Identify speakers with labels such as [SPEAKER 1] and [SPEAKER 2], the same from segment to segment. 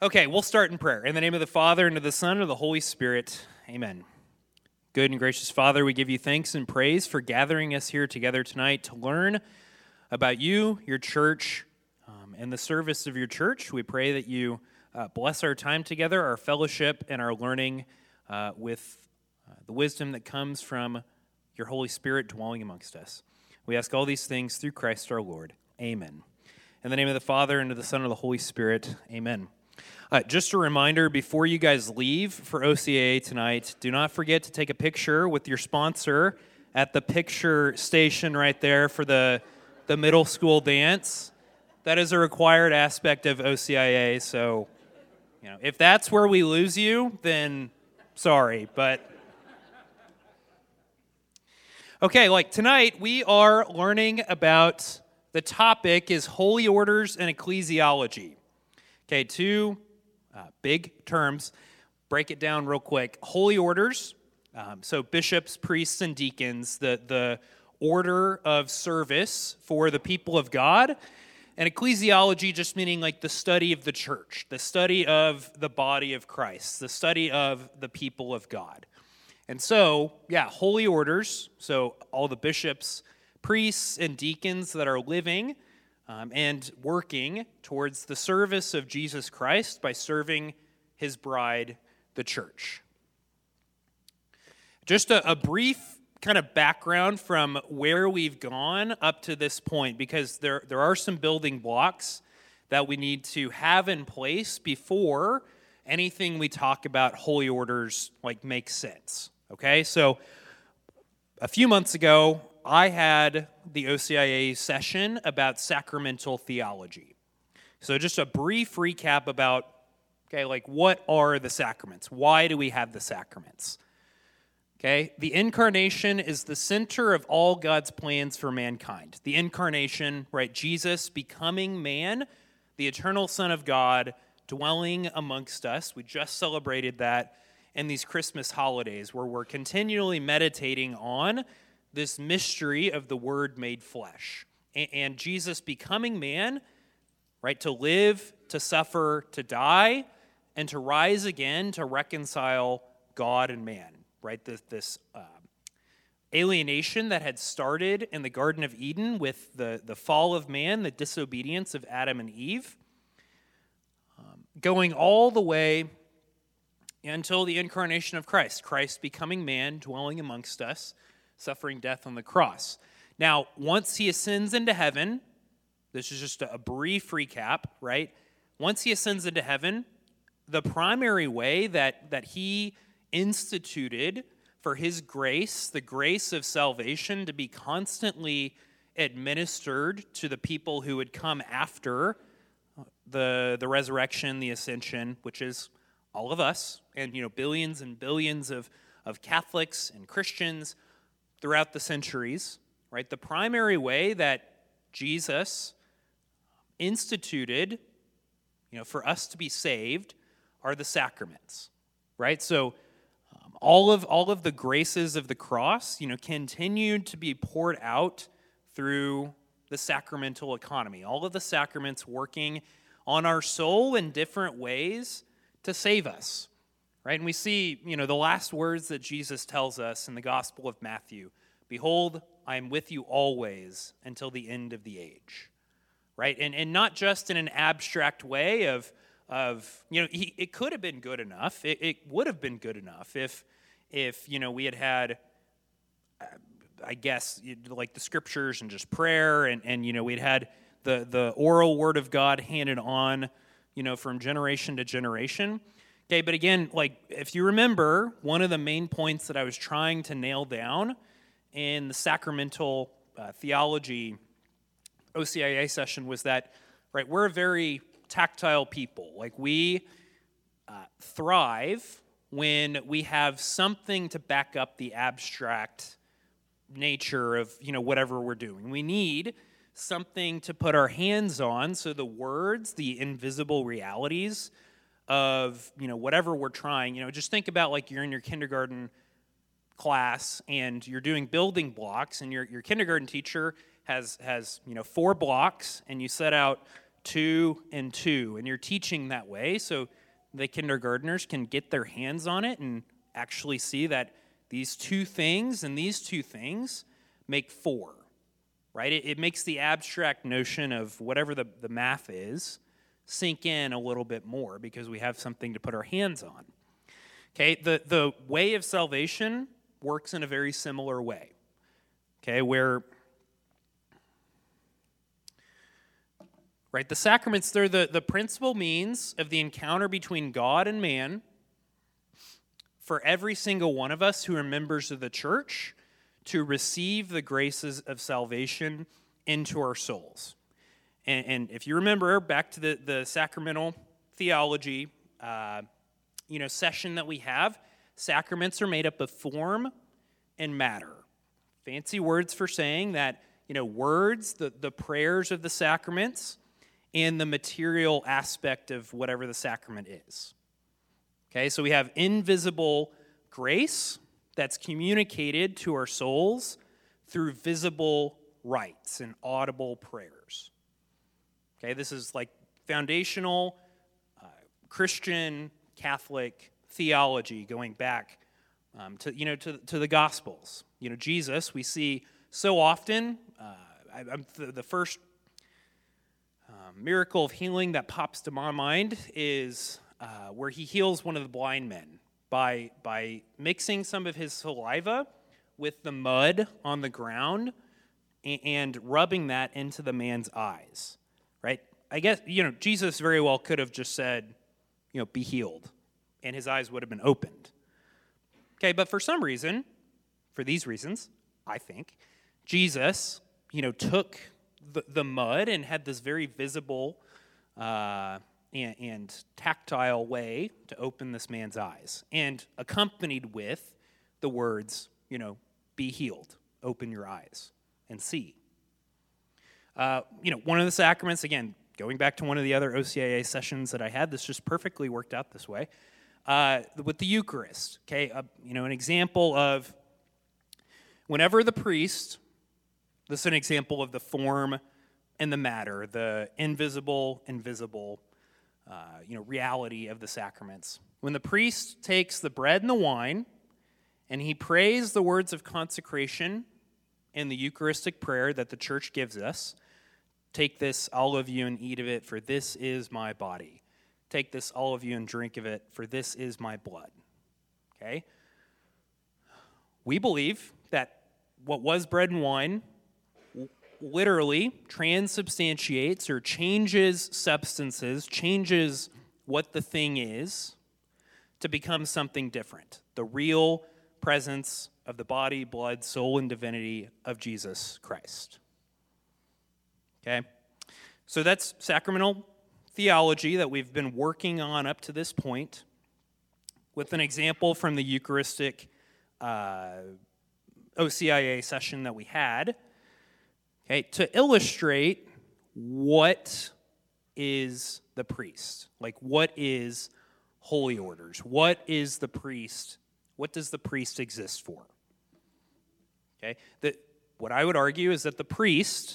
[SPEAKER 1] Okay, we'll start in prayer. In the name of the Father, and of the Son, and of the Holy Spirit. Amen. Good and gracious Father, we give you thanks and praise for gathering us here together tonight to learn about you, your church, and the service of your church. We pray that you bless our time together, our fellowship, and our learning with the wisdom that comes from your Holy Spirit dwelling amongst us. We ask all these things through Christ our Lord. Amen. In the name of the Father, and of the Son, and of the Holy Spirit. Amen. Just a reminder, before you guys leave for OCAA tonight, do not forget to take a picture with your sponsor at the picture station right there for the middle school dance. That is a required aspect of OCIA, so if that's where we lose you, then sorry, but... Okay, tonight we are learning about, the topic is holy orders and ecclesiology. Okay, two big terms. Break it down real quick. Holy orders, so bishops, priests, and deacons, the order of service for the people of God. And ecclesiology just meaning the study of the church, the study of the body of Christ, the study of the people of God. And so, holy orders, so all the bishops, priests, and deacons that are living and working towards the service of Jesus Christ by serving his bride, the church. Just a brief kind of background from where we've gone up to this point, because there are some building blocks that we need to have in place before anything we talk about holy orders makes sense. Okay, so a few months ago, I had the OCIA session about sacramental theology. So just a brief recap about, what are the sacraments? Why do we have the sacraments? Okay, the incarnation is the center of all God's plans for mankind. The incarnation, Jesus becoming man, the eternal Son of God, dwelling amongst us. We just celebrated that in these Christmas holidays, where we're continually meditating on this mystery of the Word made flesh. And Jesus becoming man, to live, to suffer, to die, and to rise again to reconcile God and man. This alienation that had started in the Garden of Eden with the fall of man, the disobedience of Adam and Eve, going all the way until the incarnation of Christ. Christ becoming man, dwelling amongst us, suffering death on the cross. Now, once he ascends into heaven, this is just a brief recap, Once he ascends into heaven, the primary way that he instituted for his grace, the grace of salvation, to be constantly administered to the people who would come after the resurrection, the ascension, which is all of us, and billions and billions of Catholics and Christians throughout the centuries, the primary way that Jesus instituted, for us to be saved are the sacraments, So all of the graces of the cross, continued to be poured out through the sacramental economy. All of the sacraments working on our soul in different ways to save us. And we see, the last words that Jesus tells us in the Gospel of Matthew, "Behold, I am with you always until the end of the age." And not just in an abstract way of it could have been good enough. It would have been good enough if we had I guess, the scriptures and just prayer and we'd had the oral word of God handed on, from generation to generation. Okay, but again, if you remember, one of the main points that I was trying to nail down in the sacramental theology OCIA session was that, we're a very tactile people. We thrive when we have something to back up the abstract nature of, whatever we're doing. We need something to put our hands on, so the words, the invisible realities of, whatever we're trying. Just think about you're in your kindergarten class and you're doing building blocks, and your kindergarten teacher has 4 blocks, and you set out 2 and 2, and you're teaching that way so the kindergartners can get their hands on it and actually see that these two things and these two things make 4, right? It makes the abstract notion of whatever the math is sink in a little bit more because we have something to put our hands on. Okay, the way of salvation works in a very similar way, okay, where, right, the sacraments, they're the principal means of the encounter between God and man for every single one of us who are members of the church to receive the graces of salvation into our souls. And if you remember back to the sacramental theology session that we have, sacraments are made up of form and matter. Fancy words for saying that, words, the prayers of the sacraments, and the material aspect of whatever the sacrament is. Okay, so we have invisible grace that's communicated to our souls through visible rites and audible prayers. Okay, this is like foundational Christian Catholic theology going back to the Gospels. Jesus, we see so often. The first miracle of healing that pops to my mind is where he heals one of the blind men by mixing some of his saliva with the mud on the ground and rubbing that into the man's eyes, right? I guess, Jesus very well could have just said, be healed, and his eyes would have been opened. Okay, but for some reason, for these reasons, I think, Jesus, took the mud and had this very visible and tactile way to open this man's eyes, and accompanied with the words, be healed, open your eyes, and see. One of the sacraments, again, going back to one of the other OCIA sessions that I had, this just perfectly worked out this way, with the Eucharist, okay? An example of whenever the priest, this is an example of the form and the matter, the invisible and visible, reality of the sacraments. When the priest takes the bread and the wine and he prays the words of consecration in the Eucharistic prayer that the church gives us, take this, all of you, and eat of it, for this is my body. Take this, all of you, and drink of it, for this is my blood. Okay? We believe that what was bread and wine literally transubstantiates or changes substances, changes what the thing is to become something different. The real presence of the body, blood, soul, and divinity of Jesus Christ. Okay? So that's sacramental theology that we've been working on up to this point with an example from the Eucharistic OCIA session that we had. Okay, to illustrate what is the priest, like what is holy orders, what is the priest, what does the priest exist for? Okay, what I would argue is that the priest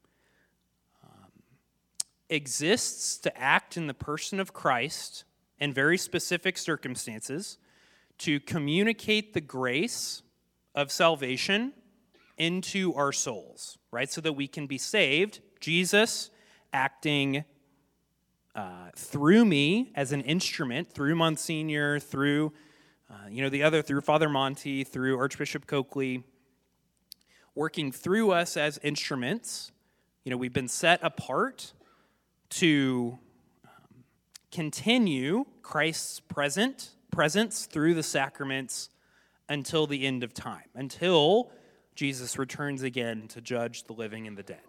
[SPEAKER 1] exists to act in the person of Christ in very specific circumstances to communicate the grace of salvation into our souls, right? So that we can be saved. Jesus acting through me as an instrument, through Monsignor, through through Father Monty, through Archbishop Coakley, working through us as instruments. We've been set apart to continue Christ's presence through the sacraments until the end of time, until Jesus returns again to judge the living and the dead.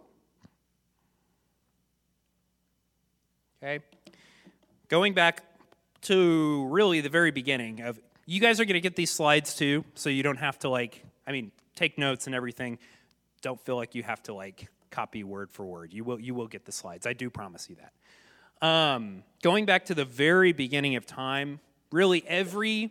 [SPEAKER 1] Okay? Going back to really the very beginning of, you guys are going to get these slides too, so you don't have to take notes and everything. Don't feel like you have to copy word for word. You will get the slides. I do promise you that. Going back to the very beginning of time, really every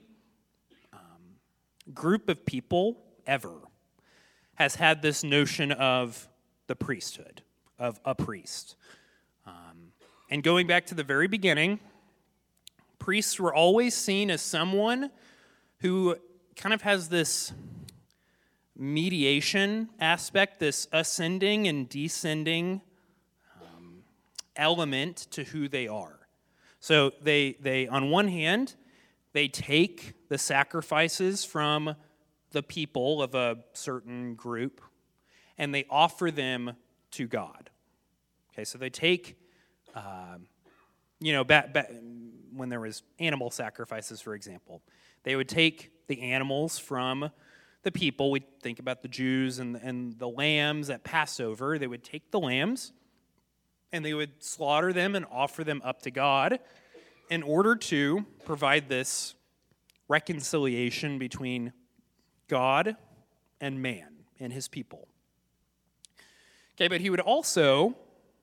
[SPEAKER 1] group of people ever has had this notion of the priesthood, of a priest. And going back to the very beginning, priests were always seen as someone who kind of has this mediation aspect, this ascending and descending element to who they are. So they on one hand, they take the sacrifices from the people of a certain group and they offer them to God. Okay, so they take, back when there was animal sacrifices, for example, they would take the animals from the people. We think about the Jews and the lambs at Passover. They would take the lambs and they would slaughter them and offer them up to God in order to provide this reconciliation between God and man and his people. Okay, but he would also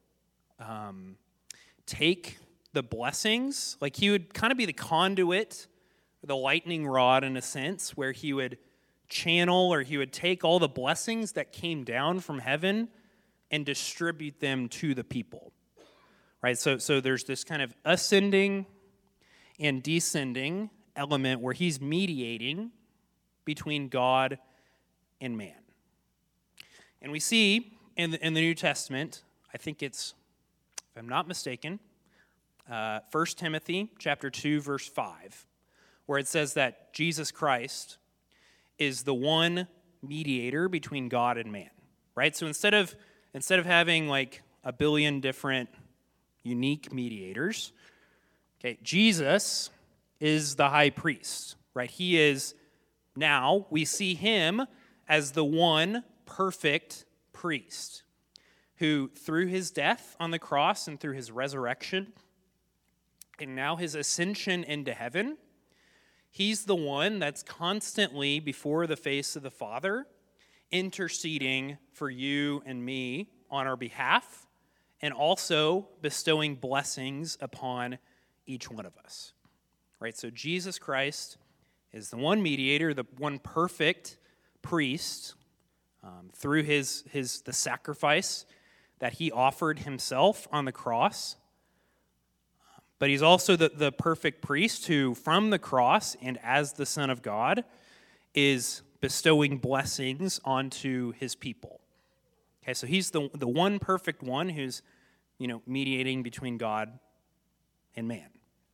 [SPEAKER 1] take the blessings, like he would kind of be the conduit, the lightning rod in a sense, where he would channel or he would take all the blessings that came down from heaven and distribute them to the people. Right? So there's this kind of ascending and descending element where he's mediating between God and man. And we see in the New Testament, I think it's, if I'm not mistaken, 1 Timothy chapter 2, verse 5, where it says that Jesus Christ is the one mediator between God and man. Right? So instead of having like a billion different unique mediators, okay, Jesus is the high priest, right? He is, now we see him as the one perfect priest who, through his death on the cross and through his resurrection and now his ascension into heaven, he's the one that's constantly before the face of the Father interceding for you and me on our behalf and also bestowing blessings upon each one of us. Right? So Jesus Christ is the one mediator, the one perfect priest through the sacrifice that he offered himself on the cross. But he's also the perfect priest who, from the cross and as the Son of God, is bestowing blessings onto his people. Okay, so he's the one perfect one who's, mediating between God and man.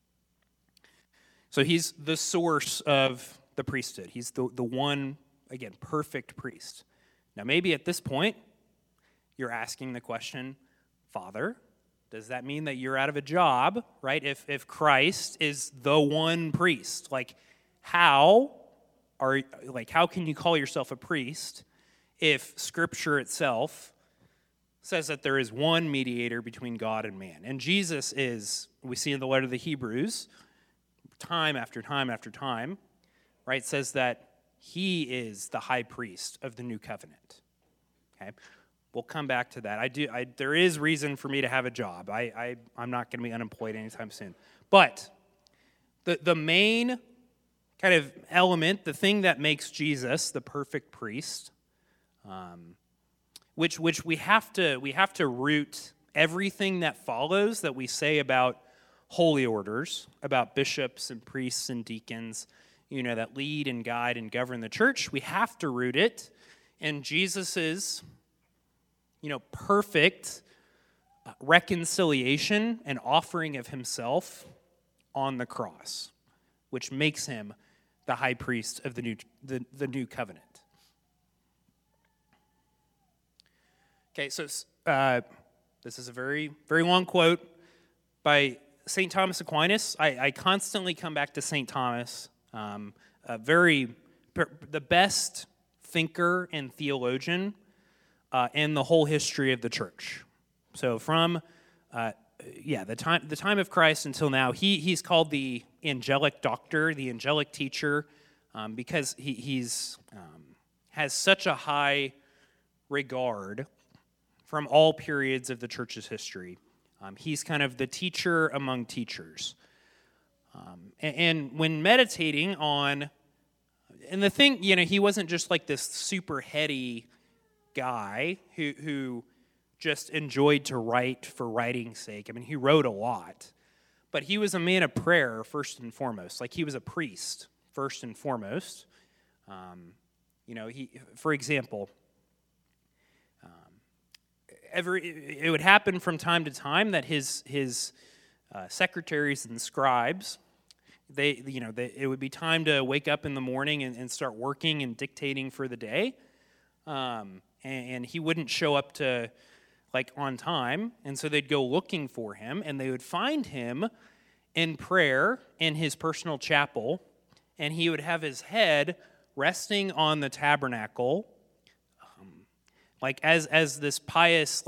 [SPEAKER 1] So he's the source of the priesthood. He's the one, again, perfect priest. Now, maybe at this point, you're asking the question, Father, does that mean that you're out of a job, right? If Christ is the one priest, how can you call yourself a priest if Scripture itself says that there is one mediator between God and man? And Jesus is, we see in the letter to the Hebrews, time after time after time, right, says that he is the high priest of the new covenant. Okay? We'll come back to that. There is reason for me to have a job. I'm not going to be unemployed anytime soon. But the main kind of element, the thing that makes Jesus the perfect priest, which we have to root everything that follows that we say about holy orders, about bishops and priests and deacons, that lead and guide and govern the church. We have to root it in Jesus's perfect reconciliation and offering of himself on the cross, which makes him the high priest of the new covenant. Okay, so this is a very, very long quote by St. Thomas Aquinas. I constantly come back to St. Thomas, the best thinker and theologian in the whole history of the church. So from the time of Christ until now, he's called the angelic doctor, the angelic teacher, because he's has such a high regard from all periods of the church's history. He's kind of the teacher among teachers. And when meditating on, and the thing, he wasn't just like this super heady guy who just enjoyed to write for writing's sake. I mean, he wrote a lot. But he was a man of prayer, first and foremost. Like, he was a priest, first and foremost. For example, it would happen from time to time that his secretaries and scribes, it would be time to wake up in the morning and start working and dictating for the day. And he wouldn't show up to, on time. And so they'd go looking for him, and they would find him in prayer in his personal chapel, and he would have his head resting on the tabernacle, as this pious,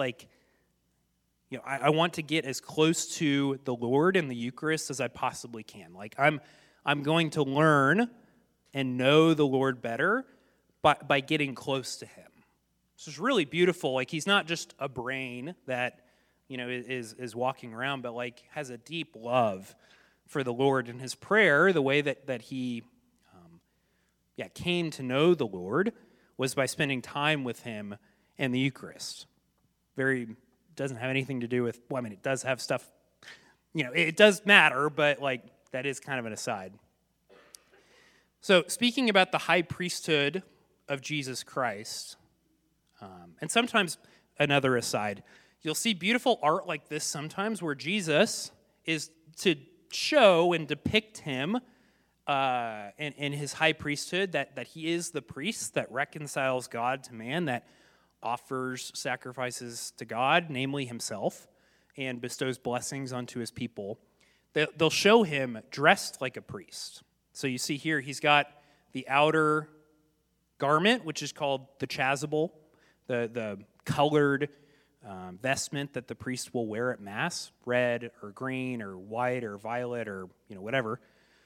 [SPEAKER 1] I want to get as close to the Lord in the Eucharist as I possibly can. I'm going to learn and know the Lord better by getting close to him. So it's really beautiful. He's not just a brain that, is walking around, but has a deep love for the Lord. And his prayer, the way that he came to know the Lord, was by spending time with him in the Eucharist. Doesn't have anything to do with, it does have stuff, it does matter, but that is kind of an aside. So speaking about the high priesthood of Jesus Christ, and sometimes another aside, you'll see beautiful art like this sometimes where Jesus is to show and depict him in his high priesthood, that he is the priest that reconciles God to man, that offers sacrifices to God, namely himself, and bestows blessings onto his people. They'll show him dressed like a priest. So you see here, he's got the outer garment, which is called the chasuble, the colored vestment that the priest will wear at Mass, red or green or white or violet or whatever.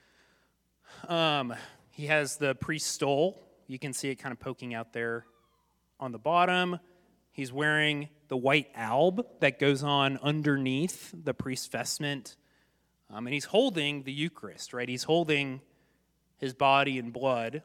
[SPEAKER 1] He has the priest's stole. You can see it kind of poking out there on the bottom. He's wearing the white alb that goes on underneath the priest's vestment. And he's holding the Eucharist, right? He's holding his body and blood,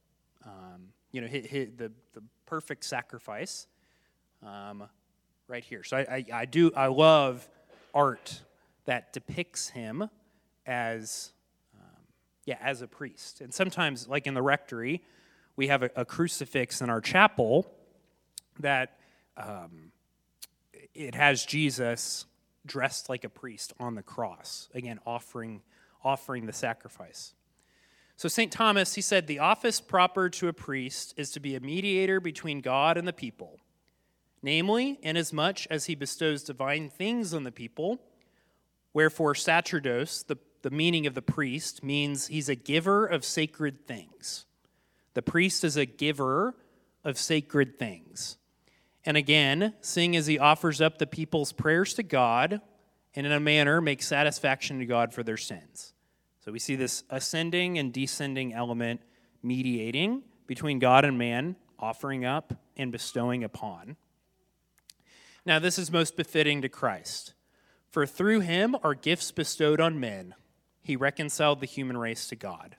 [SPEAKER 1] the perfect sacrifice right here. So I love art that depicts him as a priest. And sometimes, like in the rectory, we have a crucifix in our chapel that it has Jesus dressed like a priest on the cross, again, offering the sacrifice. So St. Thomas, he said, the office proper to a priest is to be a mediator between God and the people, namely, inasmuch as he bestows divine things on the people, wherefore sacerdos, the meaning of the priest, means he's a giver of sacred things. The priest is a giver of sacred things. And again, seeing as he offers up the people's prayers to God, and in a manner makes satisfaction to God for their sins. So we see this ascending and descending element mediating between God and man, offering up and bestowing upon. Now this is most befitting to Christ. For through him are gifts bestowed on men. He reconciled the human race to God.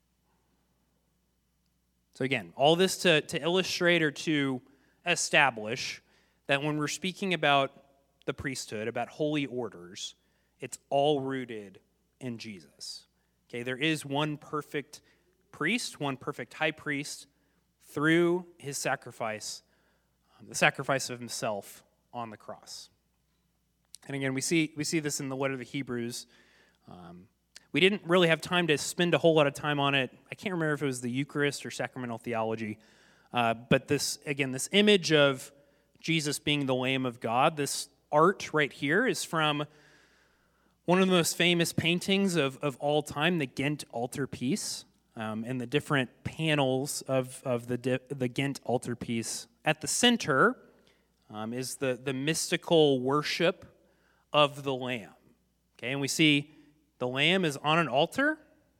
[SPEAKER 1] So again, all this to illustrate or to establish that when we're speaking about the priesthood, about holy orders, it's all rooted in Jesus. Okay, there is one perfect priest, one perfect high priest through his sacrifice, the sacrifice of himself on the cross. And again, we see this in the letter to the Hebrews. We didn't really have time to spend a whole lot of time on it. I can't remember if it was the Eucharist or sacramental theology. But this image of Jesus being the Lamb of God, this art right here is from one of the most famous paintings of all time, the Ghent altarpiece, and the different panels of the Ghent altarpiece. At the center is the mystical worship of the Lamb. Okay, and we see the Lamb is on an altar.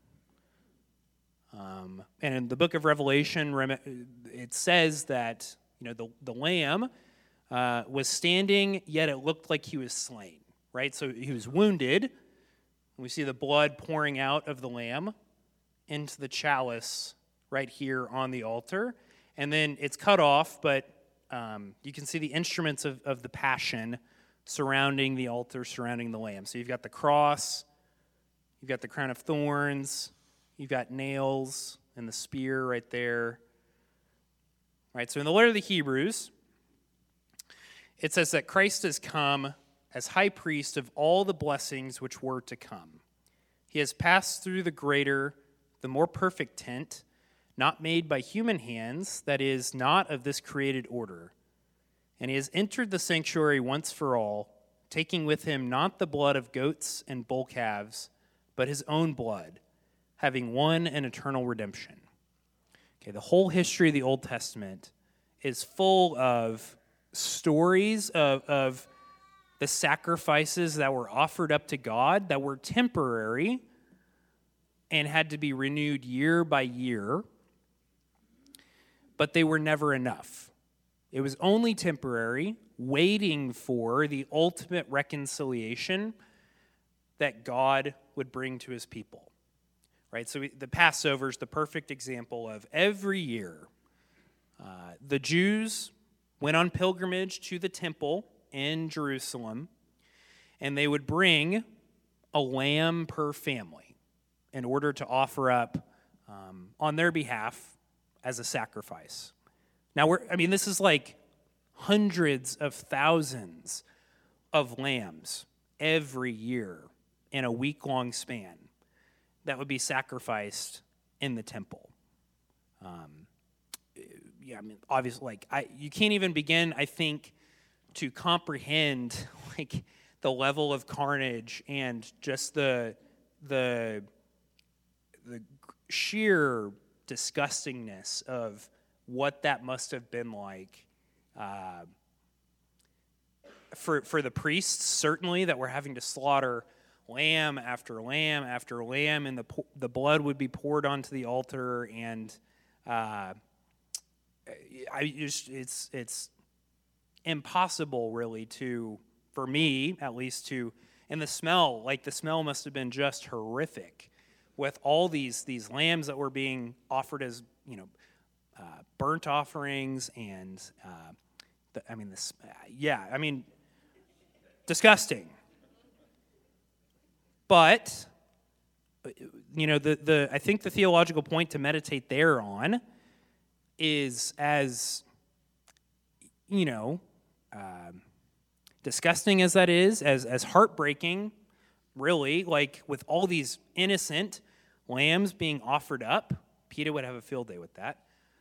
[SPEAKER 1] And in the book of Revelation, it says that the Lamb was standing, yet it looked like he was slain. Right, so he was wounded. We see the blood pouring out of the Lamb into the chalice right here on the altar, and then it's cut off, but you can see the instruments of the passion surrounding the altar, surrounding the lamb. So you've got the cross, you've got the crown of thorns, you've got nails and the spear right there. Right, so in the letter of the Hebrews, it says that Christ has come as high priest of all the blessings which were to come. He has passed through the greater, the more perfect tent, not made by human hands, that is, not of this created order. And he has entered the sanctuary once for all, taking with him not the blood of goats and bull calves, but his own blood, having won an eternal redemption. Okay, the whole history of the Old Testament is full of stories of the sacrifices that were offered up to God that were temporary and had to be renewed year by year, but they were never enough. It was only temporary, waiting for the ultimate reconciliation that God would bring to his people. Right? So the Passover is the perfect example of every year. The Jews went on pilgrimage to the temple in Jerusalem, and they would bring a lamb per family in order to offer up on their behalf as a sacrifice. Now, this is like hundreds of thousands of lambs every year in a week-long span that would be sacrificed in the temple. Obviously, you can't even begin, I think, to comprehend the level of carnage and just the sheer disgustingness of what that must have been like for the priests, certainly, that were having to slaughter lamb after lamb after lamb, and the blood would be poured onto the altar, and it's impossible, really, for me at least, and the smell must have been just horrific, with all these lambs that were being offered as burnt offerings, and disgusting. But I think the theological point to meditate there on is, as disgusting as that is, as heartbreaking, really, with all these innocent lambs being offered up. PETA would have a field day with that.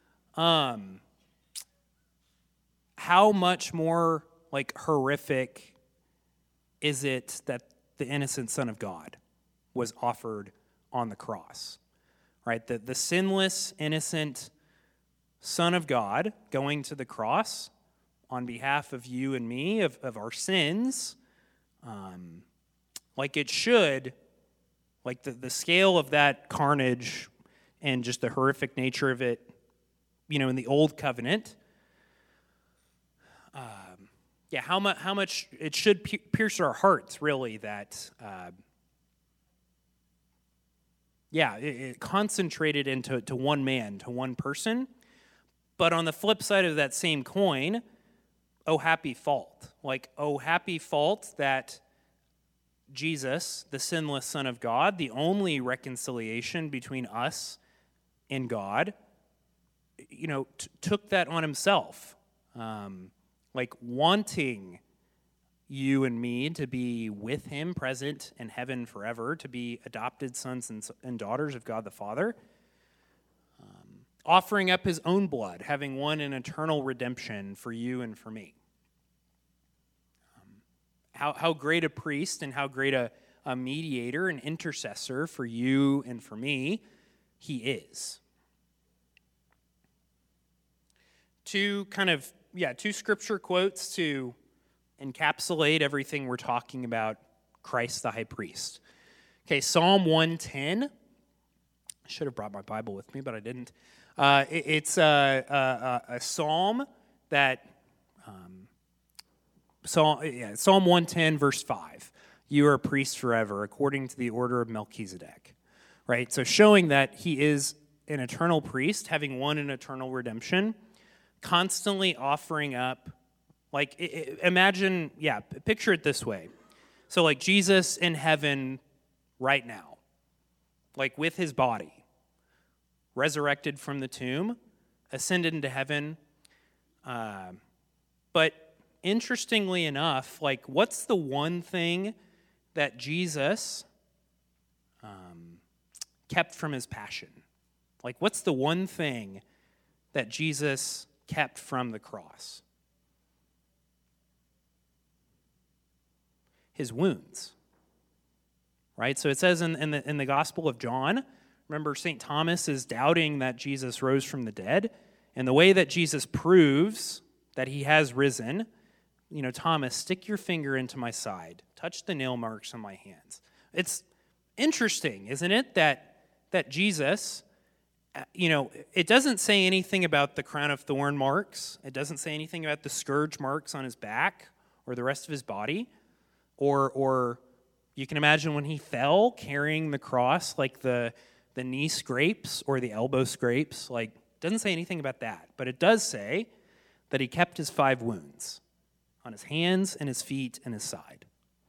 [SPEAKER 1] How much more horrific is it that the innocent Son of God was offered on the cross, right? The sinless, innocent Son of God going to the cross on behalf of you and me, of our sins, it should, the scale of that carnage and just the horrific nature of it, in the Old Covenant, how much it should pierce our hearts, really, that, it concentrated into one man, to one person. But on the flip side of that same coin, oh, happy fault. Oh, happy fault that Jesus, the sinless Son of God, the only reconciliation between us and God, took that on himself. Wanting you and me to be with him, present in heaven forever, to be adopted sons and daughters of God the Father, offering up his own blood, having won an eternal redemption for you and for me. How great a priest and how great a mediator, an intercessor for you and for me he is. Two scripture quotes to encapsulate everything we're talking about Christ the high priest. Okay, Psalm 110. I should have brought my Bible with me, but I didn't. It's a psalm that, Psalm 110, verse 5. You are a priest forever, according to the order of Melchizedek. Right? So showing that he is an eternal priest, having won an eternal redemption. constantly offering up, like, imagine, picture it this way. So, like, Jesus in heaven right now, like, with his body, resurrected from the tomb, ascended into heaven. But interestingly enough, like, what's the one thing that Jesus kept from his passion? Like, what's the one thing that Jesus kept from the cross? His wounds, right? So it says in the Gospel of John, remember St. Thomas is doubting that Jesus rose from the dead, and the way that Jesus proves that he has risen, Thomas, stick your finger into my side, touch the nail marks on my hands. It's interesting, isn't it, that Jesus, it doesn't say anything about the crown of thorn marks. It doesn't say anything about the scourge marks on his back or the rest of his body. Or you can imagine when he fell carrying the cross, like the knee scrapes or the elbow scrapes. Like, it doesn't say anything about that. But it does say that he kept his 5 wounds on his hands and his feet and his side.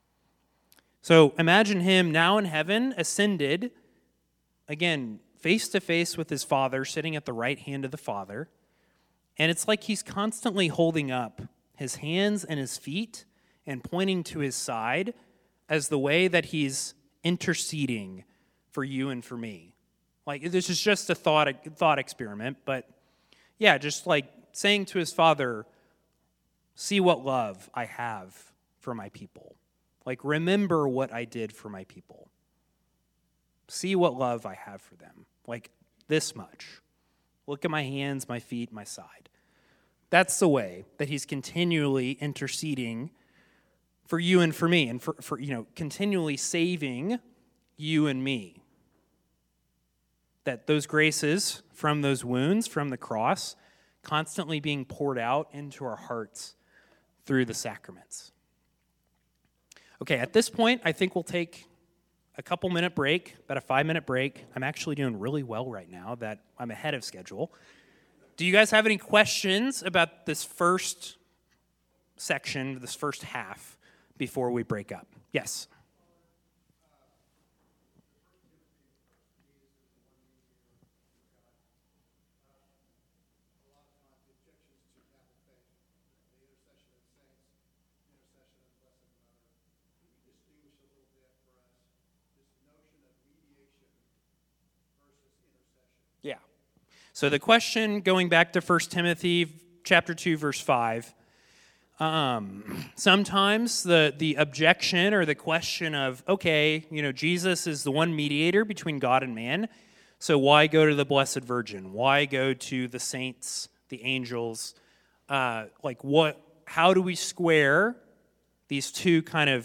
[SPEAKER 1] So imagine him now in heaven, ascended, again, face to face with his Father, sitting at the right hand of the Father. And it's like he's constantly holding up his hands and his feet and pointing to his side as the way that he's interceding for you and for me. Like, this is just a thought experiment, but yeah, just like saying to his Father, see what love I have for my people. Like, remember what I did for my people. See what love I have for them. Like, this much. Look at my hands, my feet, my side. That's the way that he's continually interceding for you and for me, and for continually saving you and me. That those graces from those wounds, from the cross, constantly being poured out into our hearts through the sacraments. Okay, at this point, I think we'll take a couple-minute break, about a 5-minute break. I'm actually doing really well right now that I'm ahead of schedule. Do you guys have any questions about this first section, this first half, before we break up? Yes? Yeah. So the question, going back to 1 Timothy chapter 2, verse 5, sometimes the objection or the question of, okay, Jesus is the one mediator between God and man, so why go to the Blessed Virgin? Why go to the saints, the angels? How do we square these two kind of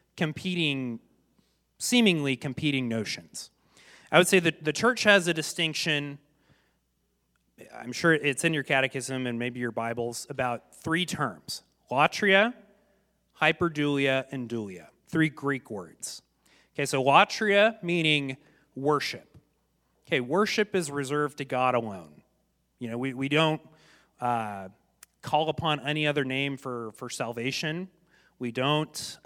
[SPEAKER 1] seemingly competing notions? I would say that the church has a distinction, I'm sure it's in your catechism and maybe your Bibles, about 3 terms: latria, hyperdulia, and dulia. 3 Greek words. Okay, so latria meaning worship. Okay, worship is reserved to God alone. We don't call upon any other name for salvation. We don't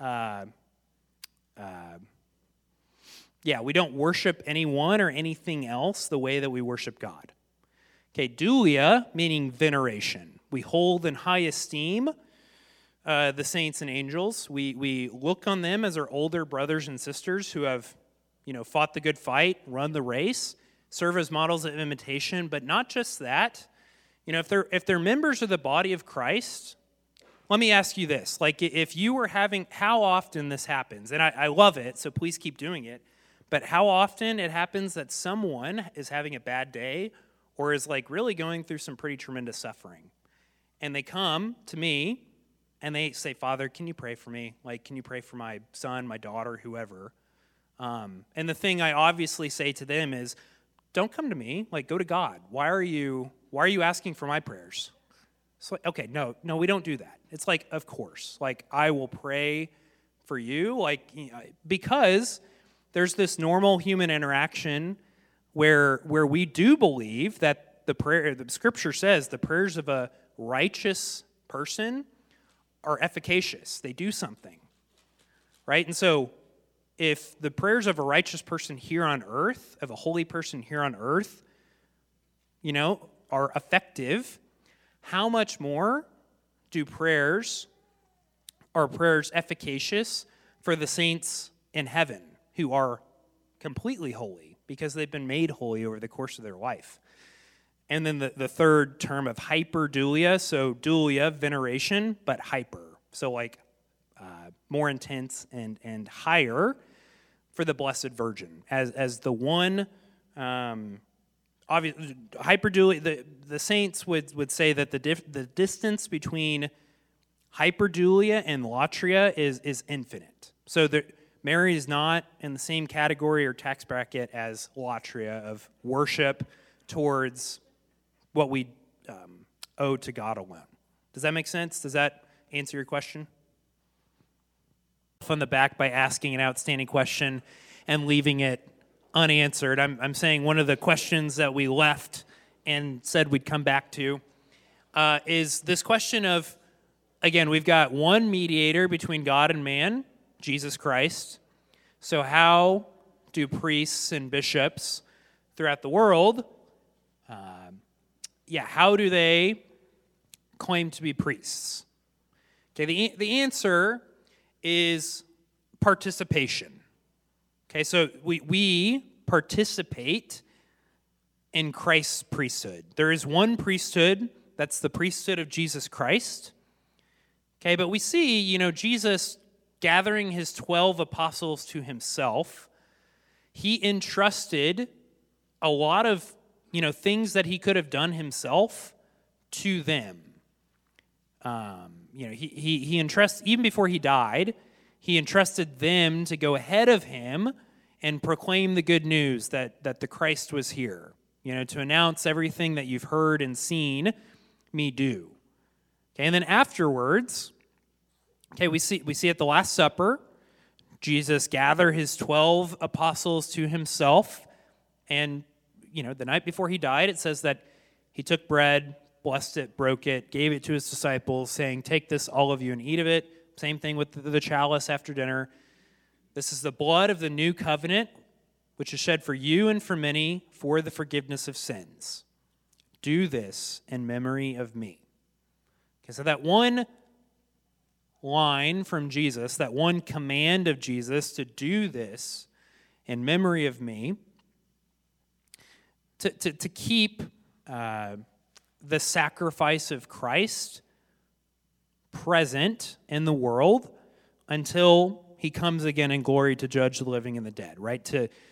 [SPEAKER 1] we don't worship anyone or anything else the way that we worship God. Okay, dulia, meaning veneration. We hold in high esteem the saints and angels. We look on them as our older brothers and sisters who have, fought the good fight, run the race, serve as models of imitation. But not just that. If they're members of the body of Christ, let me ask you this. Like, if you were how often this happens, and I love it, so please keep doing it, but how often it happens that someone is having a bad day or is really going through some pretty tremendous suffering. And they come to me and they say, Father, can you pray for me? Can you pray for my son, my daughter, whoever? And the thing I obviously say to them is, don't come to me, go to God. Why are you asking for my prayers? It's okay, no, we don't do that. It's of course, I will pray for you, because there's this normal human interaction where we do believe that the Scripture says the prayers of a righteous person are efficacious. They do something, right? And so if the prayers of a righteous person here on earth, of a holy person here on earth, are effective, how much more are prayers efficacious for the saints in heaven who are completely holy because they've been made holy over the course of their life? And then the third term of hyperdulia, so dulia, veneration, but hyper, so like more intense and higher for the Blessed Virgin as the one. Hyperdulia, the saints would say that the distance between hyperdulia and latria is infinite. So Mary is not in the same category or tax bracket as latria of worship towards what we owe to God alone. Does that make sense? Does that answer your question? On the back by asking an outstanding question and leaving it unanswered. I'm saying one of the questions that we left and said we'd come back to is this question of, again, we've got one mediator between God and man, Jesus Christ. So how do priests and bishops throughout the world, how do they claim to be priests? Okay, the answer is participation. Okay, so we participate in Christ's priesthood. There is one priesthood, that's the priesthood of Jesus Christ. Okay, but we see, Jesus gathering his 12 apostles to himself. He entrusted a lot of, things that he could have done himself to them. He entrusts, even before he died, he entrusted them to go ahead of him and proclaim the good news that the Christ was here, to announce everything that you've heard and seen me do. Okay, and then afterwards, we see at the Last Supper, Jesus gather his 12 apostles to himself, and the night before he died, it says that he took bread, blessed it, broke it, gave it to his disciples, saying, "Take this, all of you, and eat of it." Same thing with the chalice after dinner. This is the blood of the new covenant, which is shed for you and for many for the forgiveness of sins. Do this in memory of me. Okay, so that one line from Jesus, that one command of Jesus to do this in memory of me, to keep the sacrifice of Christ present in the world until he comes again in glory to judge the living and the dead, right?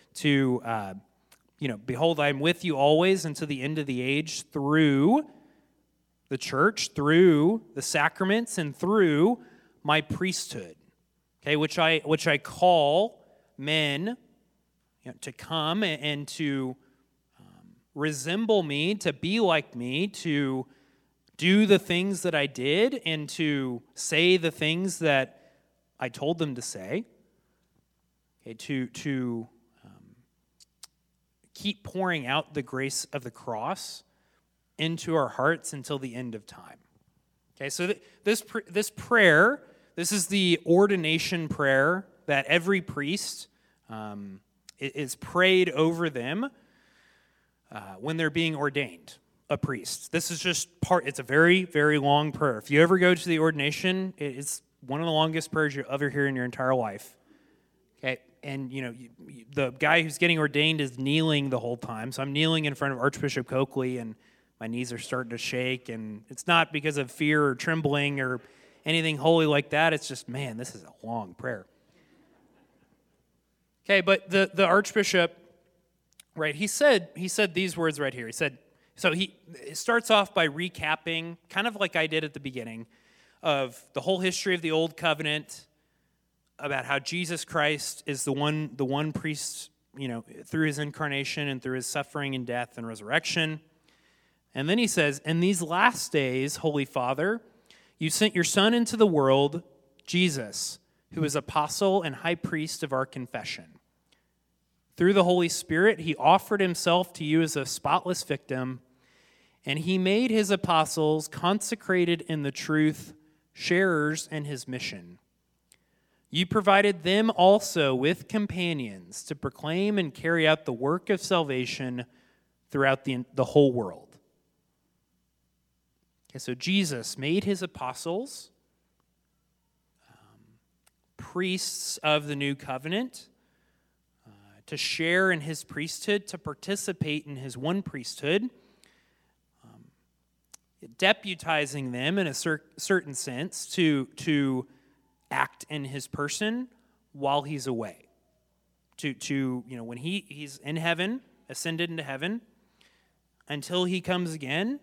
[SPEAKER 1] Behold, I am with you always until the end of the age through the church, through the sacraments, and through my priesthood, okay, which I call men to come and to resemble me, to be like me, to do the things that I did, and to say the things that I told them to say. Okay, to keep pouring out the grace of the cross into our hearts until the end of time. Okay, so this prayer, this is the ordination prayer that every priest is prayed over them when they're being ordained a priest. This is just it's a very, very long prayer. If you ever go to the ordination, it's one of the longest prayers you'll ever hear in your entire life. Okay, and the guy who's getting ordained is kneeling the whole time. So I'm kneeling in front of Archbishop Coakley, and my knees are starting to shake, and it's not because of fear or trembling or anything holy like that. It's just, man, this is a long prayer. Okay, but the Archbishop, right, he said these words right here. He said, so he starts off by recapping, kind of like I did at the beginning, of the whole history of the Old Covenant, about how Jesus Christ is the one priest, through his incarnation and through his suffering and death and resurrection. And then he says, in these last days, Holy Father, you sent your Son into the world, Jesus, who is apostle and high priest of our confession. Through the Holy Spirit, he offered himself to you as a spotless victim And he made his apostles consecrated in the truth, sharers in his mission. You provided them also with companions to proclaim and carry out the work of salvation throughout the whole world. Okay, so Jesus made his apostles priests of the new covenant, to share in his priesthood, to participate in his one priesthood, deputizing them in a certain sense to act in his person while he's away. When he's in heaven, ascended into heaven, until he comes again,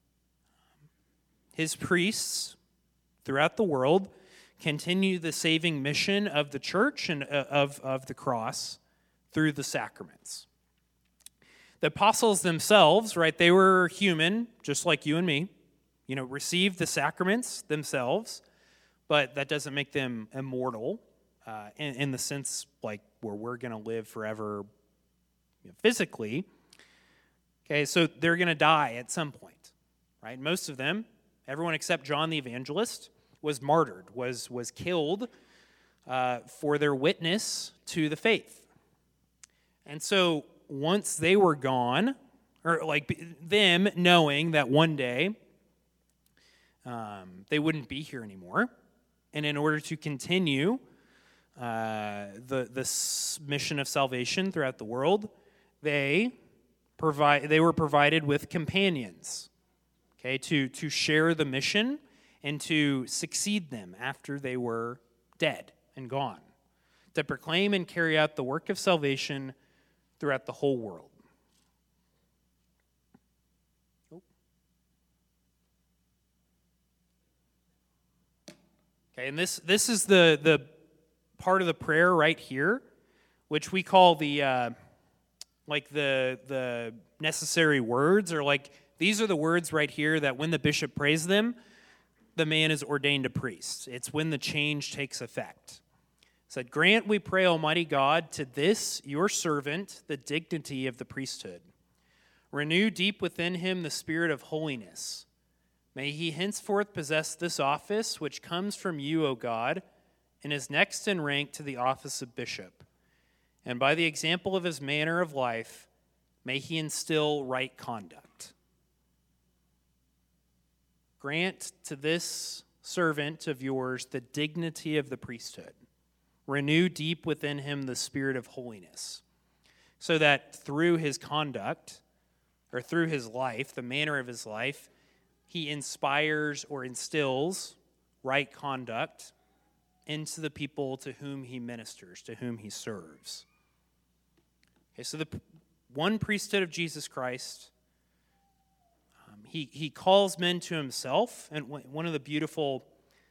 [SPEAKER 1] his priests throughout the world continue the saving mission of the church and of the cross through the sacraments. The apostles themselves, right, they were human, just like you and me, received the sacraments themselves, but that doesn't make them immortal in the sense like where we're going to live forever physically. Okay, so they're going to die at some point, right? Most of them, everyone except John the Evangelist, was martyred, was killed for their witness to the faith. And so once they were gone, or like them knowing that one day they wouldn't be here anymore, and in order to continue the mission of salvation throughout the world, they were provided with companions, okay, to share the mission and to succeed them after they were dead and gone, to proclaim and carry out the work of salvation throughout the whole world. Okay, and this is the part of the prayer right here, which we call the necessary words, or like these are the words right here that when the bishop prays them, the man is ordained a priest. It's when the change takes effect. It said, "Grant, we pray, Almighty God, to this your servant the dignity of the priesthood. Renew deep within him the spirit of holiness. May he henceforth possess this office which comes from you, O God, and is next in rank to the office of bishop. And by the example of his manner of life, may he instill right conduct. Grant to this servant of yours the dignity of the priesthood. Renew deep within him the spirit of holiness, so that through his conduct, or through his life, the manner of his life, he inspires or instills right conduct into the people to whom he ministers, to whom he serves." Okay, so the one priesthood of Jesus Christ, he calls men to himself, and one of the beautiful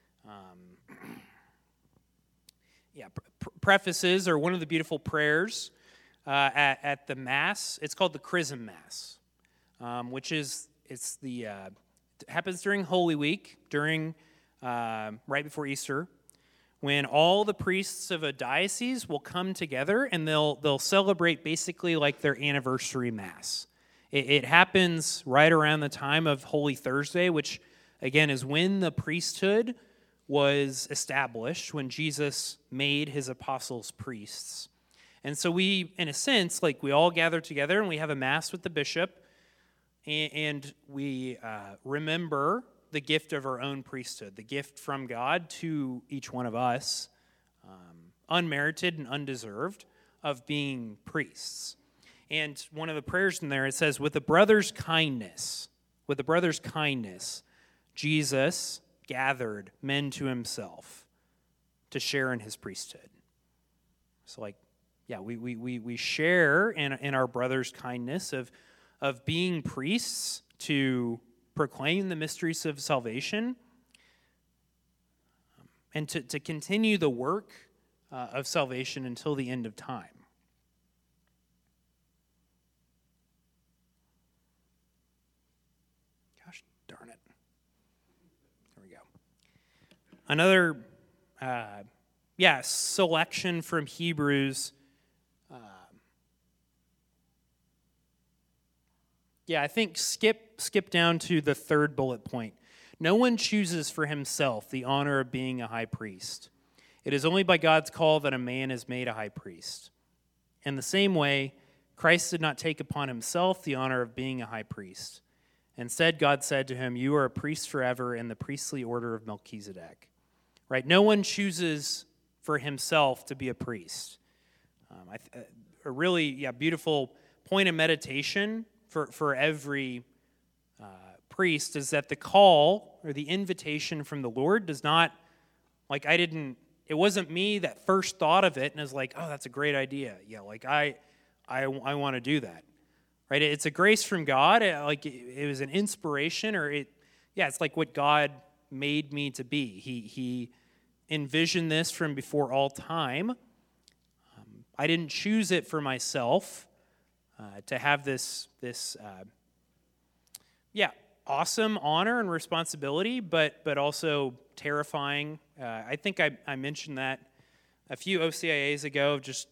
[SPEAKER 1] prefaces, or one of the beautiful prayers at the Mass, it's called the Chrism Mass, which is, it happens during Holy Week, during right before Easter, when all the priests of a diocese will come together and they'll celebrate basically like their anniversary Mass. It happens right around the time of Holy Thursday, which again is when the priesthood was established, when Jesus made his apostles priests. And so we, in a sense, like we all gather together and we have a Mass with the bishop, and we remember the gift of our own priesthood, the gift from God to each one of us, unmerited and undeserved, of being priests. And one of the prayers in there, it says, with the brother's kindness, Jesus gathered men to himself to share in his priesthood. So we share in our brother's kindness of being priests to proclaim the mysteries of salvation and to continue the work of salvation until the end of time. Gosh darn it. There we go. Another selection from Hebrews. Yeah, I think skip down to the third bullet point. No one chooses for himself the honor of being a high priest. It is only by God's call that a man is made a high priest. In the same way, Christ did not take upon himself the honor of being a high priest. Instead, God said to him, "You are a priest forever in the priestly order of Melchizedek." Right? No one chooses for himself to be a priest. A really beautiful point of meditation for every priest is that the call or the invitation from the Lord does not, it wasn't me that first thought of it and was like, oh, that's a great idea. Yeah, I want to do that. Right? It's a grace from God. It was an inspiration, it's like what God made me to be. He envisioned this from before all time. I didn't choose it for myself to have this awesome honor and responsibility, but also terrifying. I think I mentioned that a few OCIAs ago. Just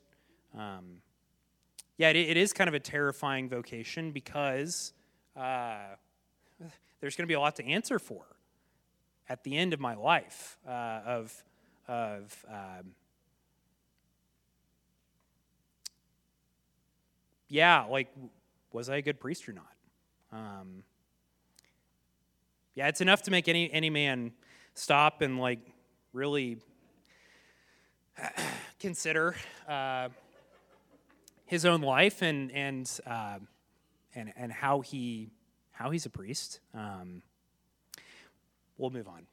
[SPEAKER 1] it is kind of a terrifying vocation because there's going to be a lot to answer for at the end of my life was I a good priest or not? It's enough to make any man stop and really consider his own life and how he's a priest. We'll move on.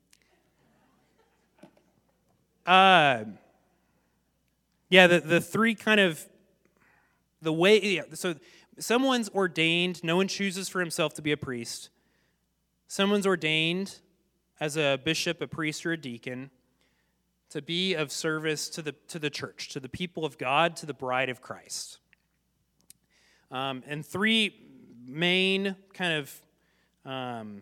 [SPEAKER 1] The three kind of the way. So someone's ordained. No one chooses for himself to be a priest. Someone's ordained as a bishop, a priest, or a deacon to be of service to the church, to the people of God, to the bride of Christ. And three main kind of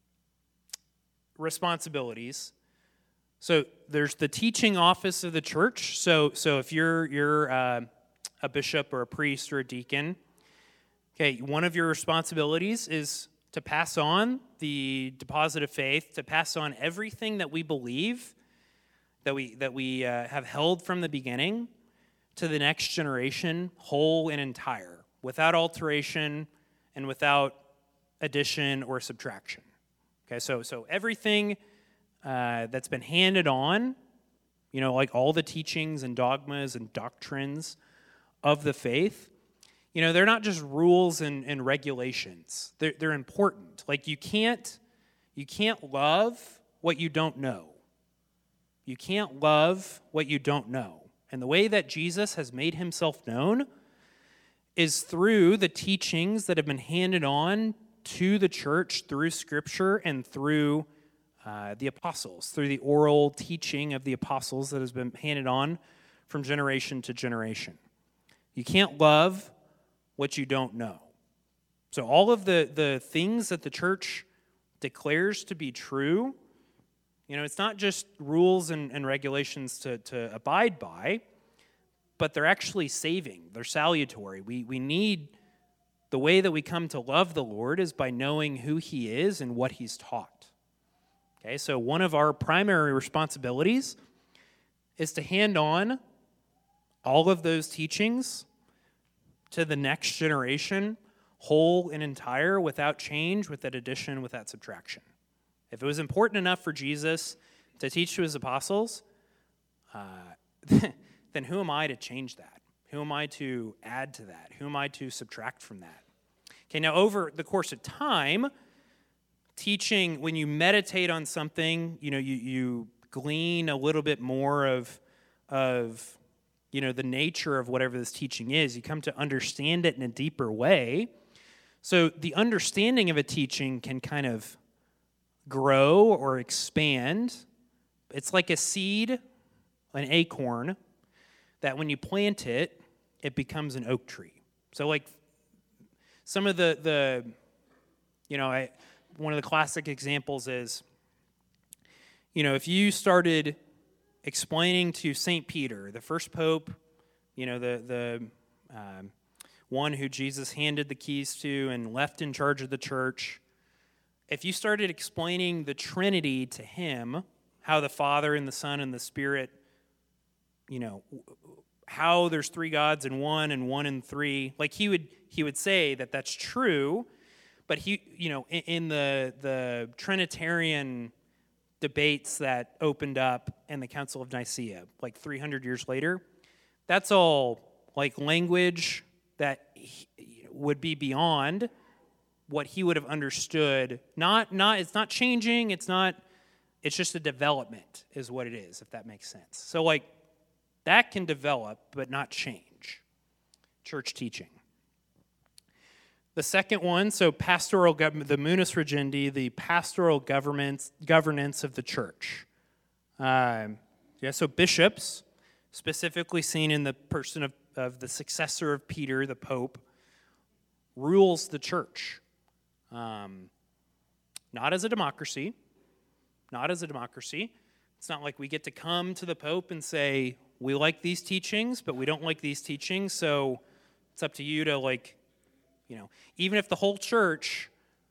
[SPEAKER 1] responsibilities. So there's the teaching office of the church. So if you're a bishop or a priest or a deacon, okay, one of your responsibilities is to pass on the deposit of faith, to pass on everything that we believe, that we have held from the beginning, to the next generation, whole and entire, without alteration and without addition or subtraction. Okay, so everything that's been handed on, all the teachings and dogmas and doctrines of the faith, they're not just rules and regulations. They're important. You can't love what you don't know. You can't love what you don't know. And the way that Jesus has made himself known is through the teachings that have been handed on to the church through Scripture and through the apostles, through the oral teaching of the apostles that has been handed on from generation to generation. You can't love what you don't know. So all of the things that the church declares to be true, it's not just rules and regulations to abide by, but they're actually saving. They're salutary. We need, the way that we come to love the Lord is by knowing who he is and what he's taught. Okay, so one of our primary responsibilities is to hand on all of those teachings to the next generation, whole and entire, without change, without addition, without subtraction. If it was important enough for Jesus to teach to his apostles, then who am I to change that? Who am I to add to that? Who am I to subtract from that? Okay, now over the course of time, teaching, when you meditate on something, you glean a little bit more of the nature of whatever this teaching is. You come to understand it in a deeper way. So the understanding of a teaching can kind of grow or expand. It's like a seed, an acorn, that when you plant it, it becomes an oak tree. So some of one of the classic examples is, if you started explaining to St. Peter, the first pope, one who Jesus handed the keys to and left in charge of the church, if you started explaining the Trinity to him, how the Father and the Son and the Spirit, how there's three gods in one and one in three, like he would say that that's true, but in the Trinitarian debates that opened up in the Council of Nicaea, like 300 years later, that's all like language that would be beyond what he would have understood. It's not changing. It's just a development is what it is, if that makes sense. So like that can develop, but not change. Church teaching. The second one, so pastoral government, the Munus Regendi, the pastoral governance of the church. So bishops, specifically seen in the person of the successor of Peter, the Pope, rules the church. Not as a democracy. It's not like we get to come to the Pope and say, we like these teachings, but we don't like these teachings, so it's up to you to even if the whole church,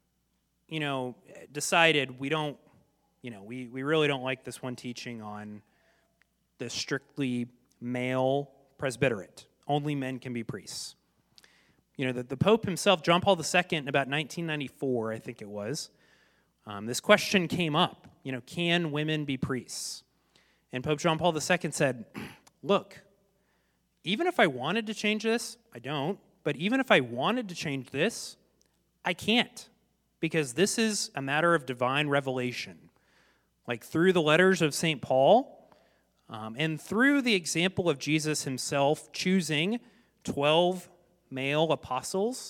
[SPEAKER 1] decided we don't, we really don't like this one teaching on the strictly male presbyterate. Only men can be priests. The Pope himself, John Paul II, in about 1994, I think it was, this question came up, can women be priests? And Pope John Paul II said, look, even if I wanted to change this, I don't, but even if I wanted to change this, I can't, because this is a matter of divine revelation. Like through the letters of St. Paul, and through the example of Jesus himself choosing 12 male apostles,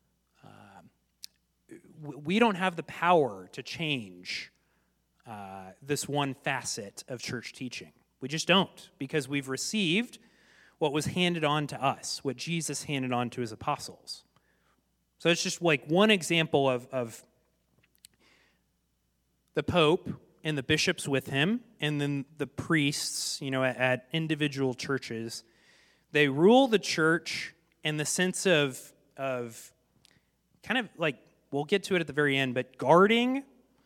[SPEAKER 1] we don't have the power to change this one facet of church teaching. We just don't, because we've received what was handed on to us, what Jesus handed on to his apostles. So it's just like one example of the Pope and the bishops with him, and then the priests, at individual churches. They rule the church in the sense of kind of like, we'll get to it at the very end, but guarding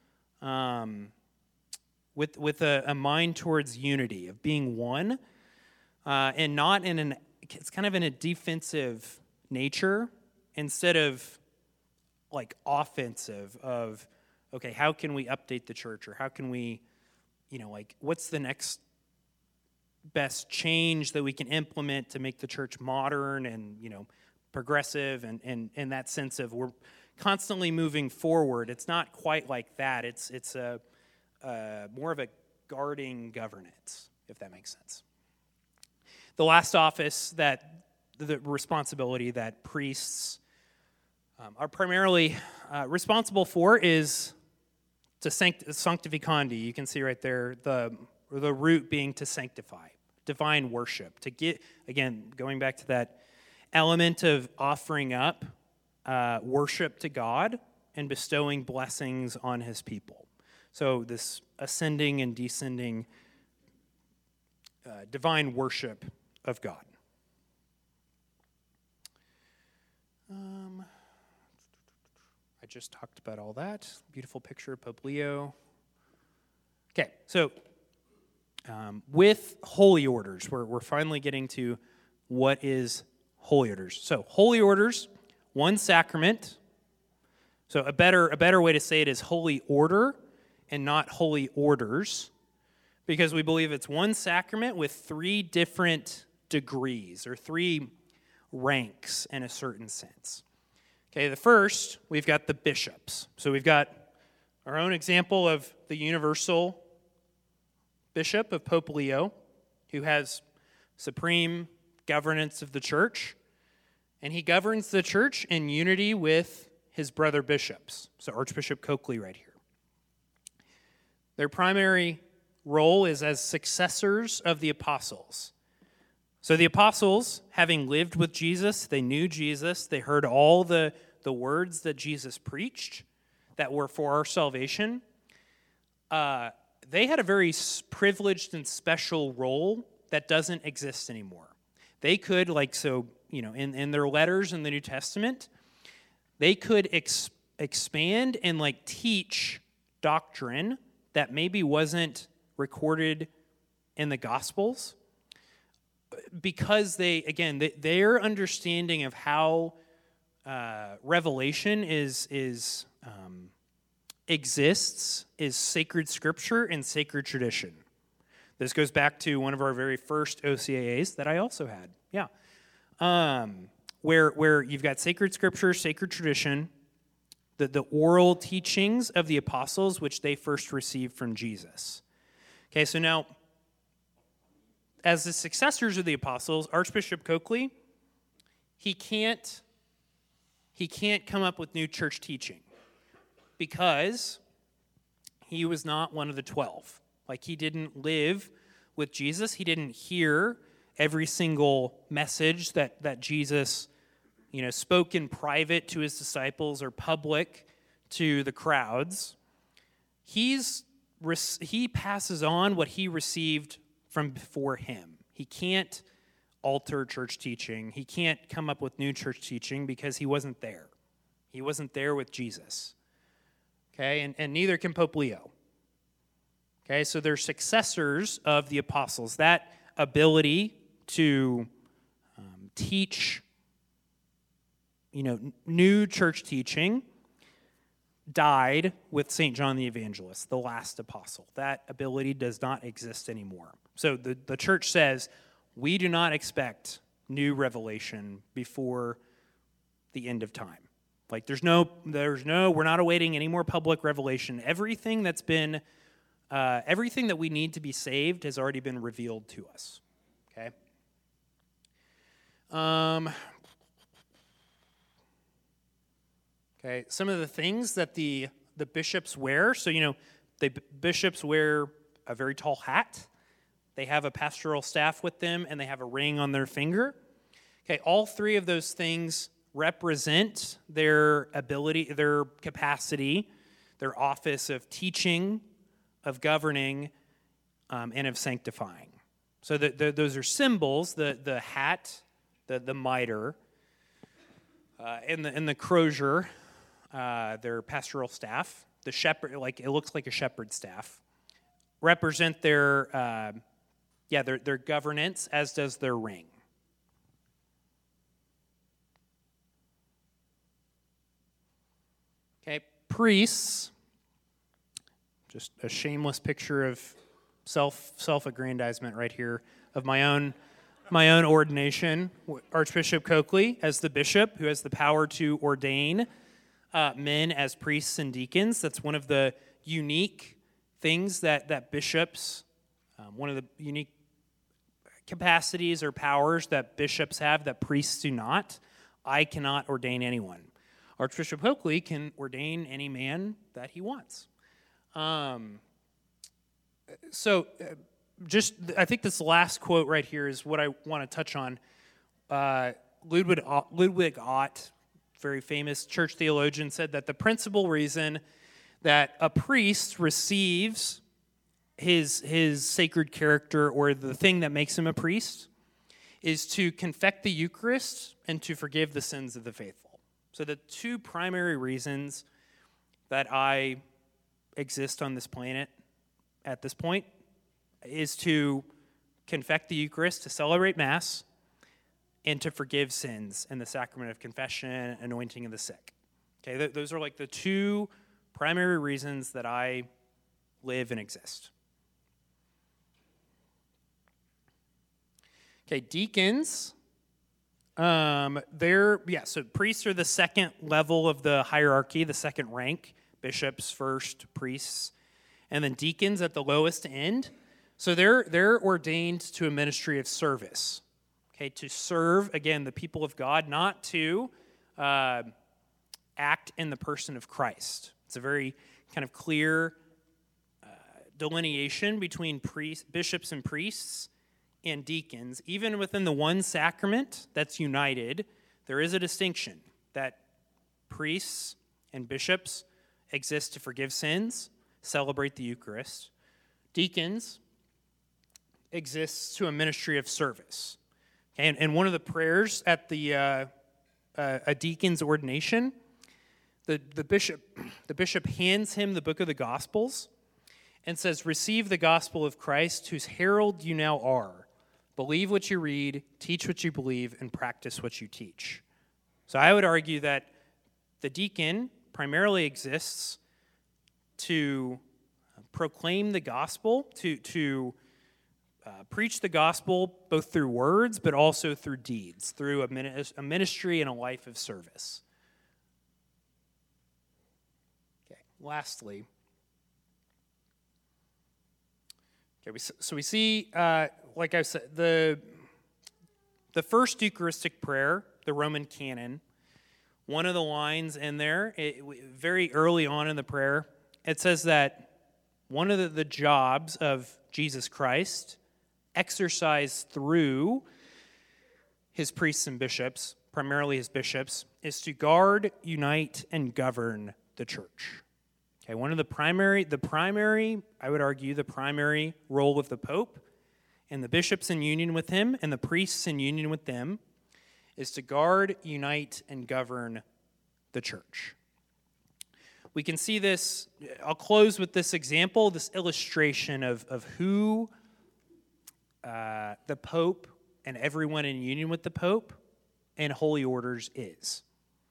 [SPEAKER 1] with a mind towards unity, of being one, and not it's kind of in a defensive nature instead of like offensive of, okay, how can we update the church, or how can we, what's the next best change that we can implement to make the church modern and, progressive, and in that sense of we're constantly moving forward. It's not quite like that. It's a more of a guarding governance, if that makes sense. The last office the responsibility that priests are primarily responsible for is to sanctificandi. You can see right there the root being to sanctify, divine worship, to get, again, going back to that element of offering up worship to God and bestowing blessings on his people. So this ascending and descending divine worship of God. I just talked about all that. Beautiful picture of Pope Leo. Okay, so with holy orders, we're finally getting to what is holy orders. So holy orders, one sacrament. So a better way to say it is holy order and not holy orders, because we believe it's one sacrament with three different degrees, or three ranks in a certain sense. Okay, the first, we've got the bishops. So we've got our own example of the universal bishop of Pope Leo, who has supreme governance of the church, and he governs the church in unity with his brother bishops. So Archbishop Coakley right here. Their primary role is as successors of the apostles. So the apostles, having lived with Jesus, they knew Jesus, they heard all the words that Jesus preached that were for our salvation. They had a very privileged and special role that doesn't exist anymore. They could, in their letters in the New Testament, they could expand and teach doctrine that maybe wasn't recorded in the Gospels, because their understanding of how revelation exists is sacred scripture and sacred tradition. This goes back to one of our very first OCAAs that I also had. Yeah. Where you've got sacred scripture, sacred tradition, the oral teachings of the apostles, which they first received from Jesus. Okay, so now, as the successors of the apostles, Archbishop Coakley, he can't come up with new church teaching because he was not one of the 12. He didn't live with Jesus. He didn't hear every single message that Jesus, spoke in private to his disciples or public to the crowds. He passes on what he received from before him. He can't alter church teaching. He can't come up with new church teaching because he wasn't there. He wasn't there with Jesus. Okay, and neither can Pope Leo. Okay, so they're successors of the apostles. That ability to teach, new church teaching died with St. John the Evangelist, the last apostle. That ability does not exist anymore. So the church says, we do not expect new revelation before the end of time. We're not awaiting any more public revelation. Everything that we need to be saved has already been revealed to us. Okay? Okay, some of the things that the bishops wear. So, the bishops wear a very tall hat. They have a pastoral staff with them, and they have a ring on their finger. Okay, all three of those things represent their ability, their capacity, their office of teaching, of governing, and of sanctifying. So those are symbols: the hat, the mitre, and the crozier, their pastoral staff. The shepherd, it looks like a shepherd's staff, represent their governance, as does their ring. Okay, priests, just a shameless picture of self-aggrandizement right here of my own ordination. Archbishop Coakley as the bishop who has the power to ordain men as priests and deacons. That's one of the unique things that bishops, one of the unique capacities or powers that bishops have that priests do not. I cannot ordain anyone. Archbishop Coakley can ordain any man that he wants. I think this last quote right here is what I want to touch on. Ludwig Ott, very famous church theologian, said that the principal reason that a priest receives his sacred character, or the thing that makes him a priest, is to confect the Eucharist and to forgive the sins of the faithful. So the two primary reasons that I exist on this planet at this point is to confect the Eucharist, to celebrate Mass, and to forgive sins in the sacrament of confession, anointing of the sick. Okay, those are the two primary reasons that I live and exist. Okay, deacons, so priests are the second level of the hierarchy, the second rank. Bishops first, priests, and then deacons at the lowest end. So they're ordained to a ministry of service. Okay, to serve, again, the people of God, not to act in the person of Christ. It's a very kind of clear delineation between bishops and priests and deacons. Even within the one sacrament that's united, there is a distinction that priests and bishops exist to forgive sins, celebrate the Eucharist. Deacons exists to a ministry of service, And one of the prayers at a deacon's ordination, the bishop hands him the book of the Gospels and says, "Receive the gospel of Christ, whose herald you now are. Believe what you read, teach what you believe, and practice what you teach." So I would argue that the deacon primarily exists to proclaim the gospel, to preach the gospel both through words but also through deeds, through a ministry and a life of service. Okay, lastly, we see, like I said, the first Eucharistic prayer, the Roman canon, one of the lines in there, very early on in the prayer, it says that one of the jobs of Jesus Christ, exercised through his priests and bishops, primarily his bishops, is to guard, unite, and govern the church. Okay, one of the primary, I would argue, the primary role of the Pope and the bishops in union with him and the priests in union with them is to guard, unite, and govern the church. We can see this, I'll close with this example, this illustration of who the Pope and everyone in union with the Pope and holy orders is.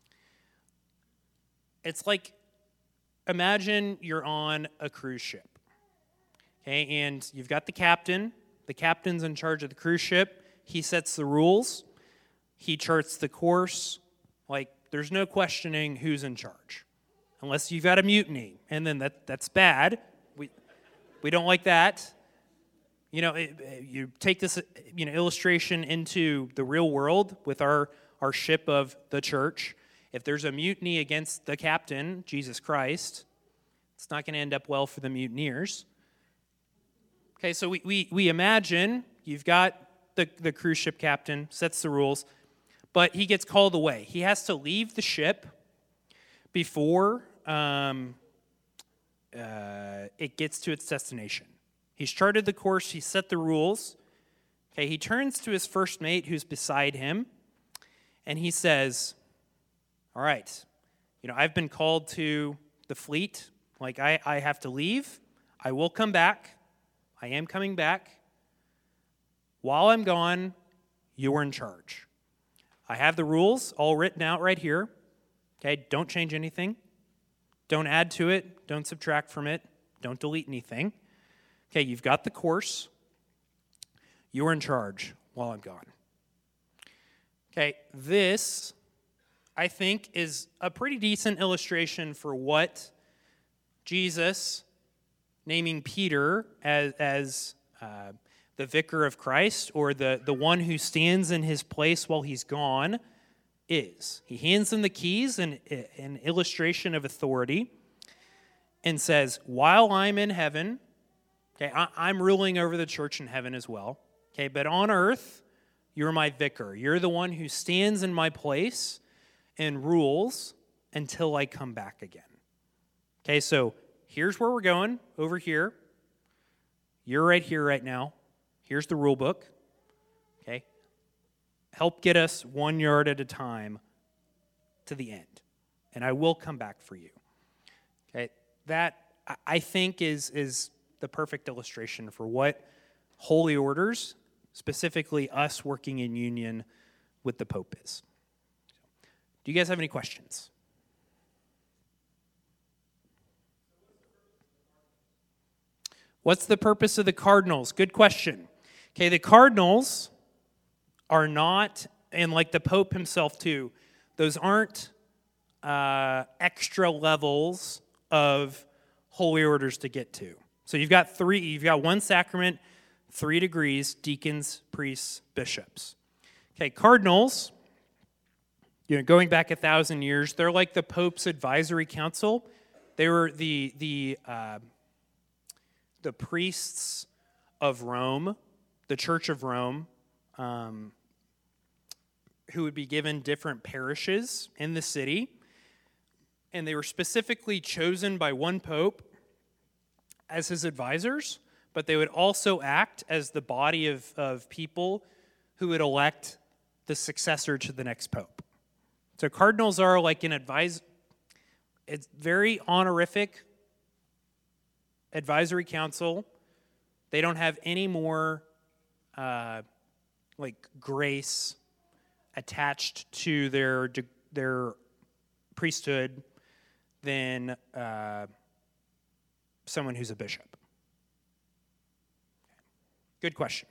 [SPEAKER 1] It's like, imagine you're on a cruise ship, okay, and you've got the captain. The captain's in charge of the cruise ship. He sets the rules. He charts the course. Like, there's no questioning who's in charge, unless you've got a mutiny, and then that's bad. We don't like that. You take this illustration into the real world with our ship of the church. If there's a mutiny against the captain, Jesus Christ, it's not going to end up well for the mutineers. Okay, so we imagine you've got the cruise ship captain, sets the rules, but he gets called away. He has to leave the ship before it gets to its destination. He's charted the course, he set the rules. Okay, he turns to his first mate who's beside him, and he says, "All right, I've been called to the fleet. Like, I have to leave. I will come back. I am coming back. While I'm gone, you're in charge. I have the rules all written out right here. Okay, don't change anything. Don't add to it. Don't subtract from it. Don't delete anything. Okay, you've got the course. You're in charge while I'm gone." Okay, this, I think, is a pretty decent illustration for what Jesus naming Peter as the vicar of Christ, or the one who stands in his place while he's gone, is. He hands him the keys, an illustration of authority, and says, "While I'm in heaven," okay, I'm ruling over the church in heaven as well, okay, but on earth, you're my vicar. You're the one who stands in my place and rules until I come back again. Okay, so here's where we're going, over here. You're right here right now. Here's the rule book. Okay, help get us 1 yard at a time to the end, and I will come back for you. Okay, that, I think, is the perfect illustration for what holy orders, specifically us working in union with the Pope, is. Do you guys have any questions? What's the purpose of the cardinals? Good question. Okay, the cardinals are not, and like the Pope himself too, those aren't extra levels of holy orders to get to. So you've got one sacrament, 3 degrees: deacons, priests, bishops. Okay, cardinals, going back 1,000 years, they're like the Pope's advisory council. They were the priests of Rome, the Church of Rome, who would be given different parishes in the city. And they were specifically chosen by one pope as his advisors, but they would also act as the body of people who would elect the successor to the next pope. So cardinals are like an it's very honorific advisory council. They don't have any more like grace attached to their priesthood than someone who's a bishop. Good question.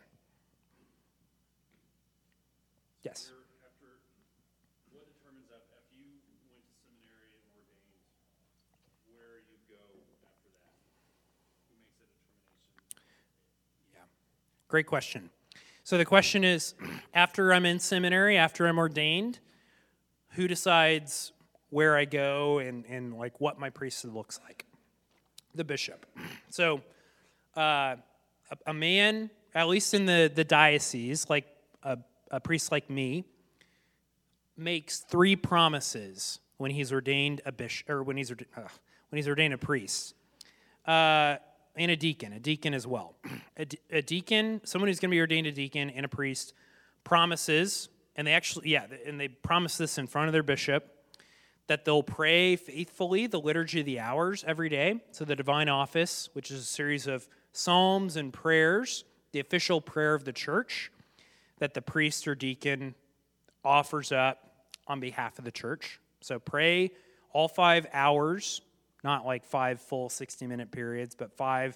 [SPEAKER 1] Yes.
[SPEAKER 2] What determines after you went to seminary and ordained where you go after that? Who makes that determination?
[SPEAKER 1] Yeah. Great question. So the question is, after I'm in seminary, after I'm ordained, who decides where I go and like what my priesthood looks like? The bishop. So a man, at least in the diocese, like a priest like me, makes 3 promises when he's ordained a bishop, or when he's ordained a priest, and a deacon as well. A deacon, someone who's going to be ordained a deacon and a priest, promises, and they promise this in front of their bishop, that they'll pray faithfully the Liturgy of the Hours every day. So the divine office, which is a series of psalms and prayers, the official prayer of the church, that the priest or deacon offers up on behalf of the church. So pray all 5 hours, not like 5 full 60-minute periods, but 5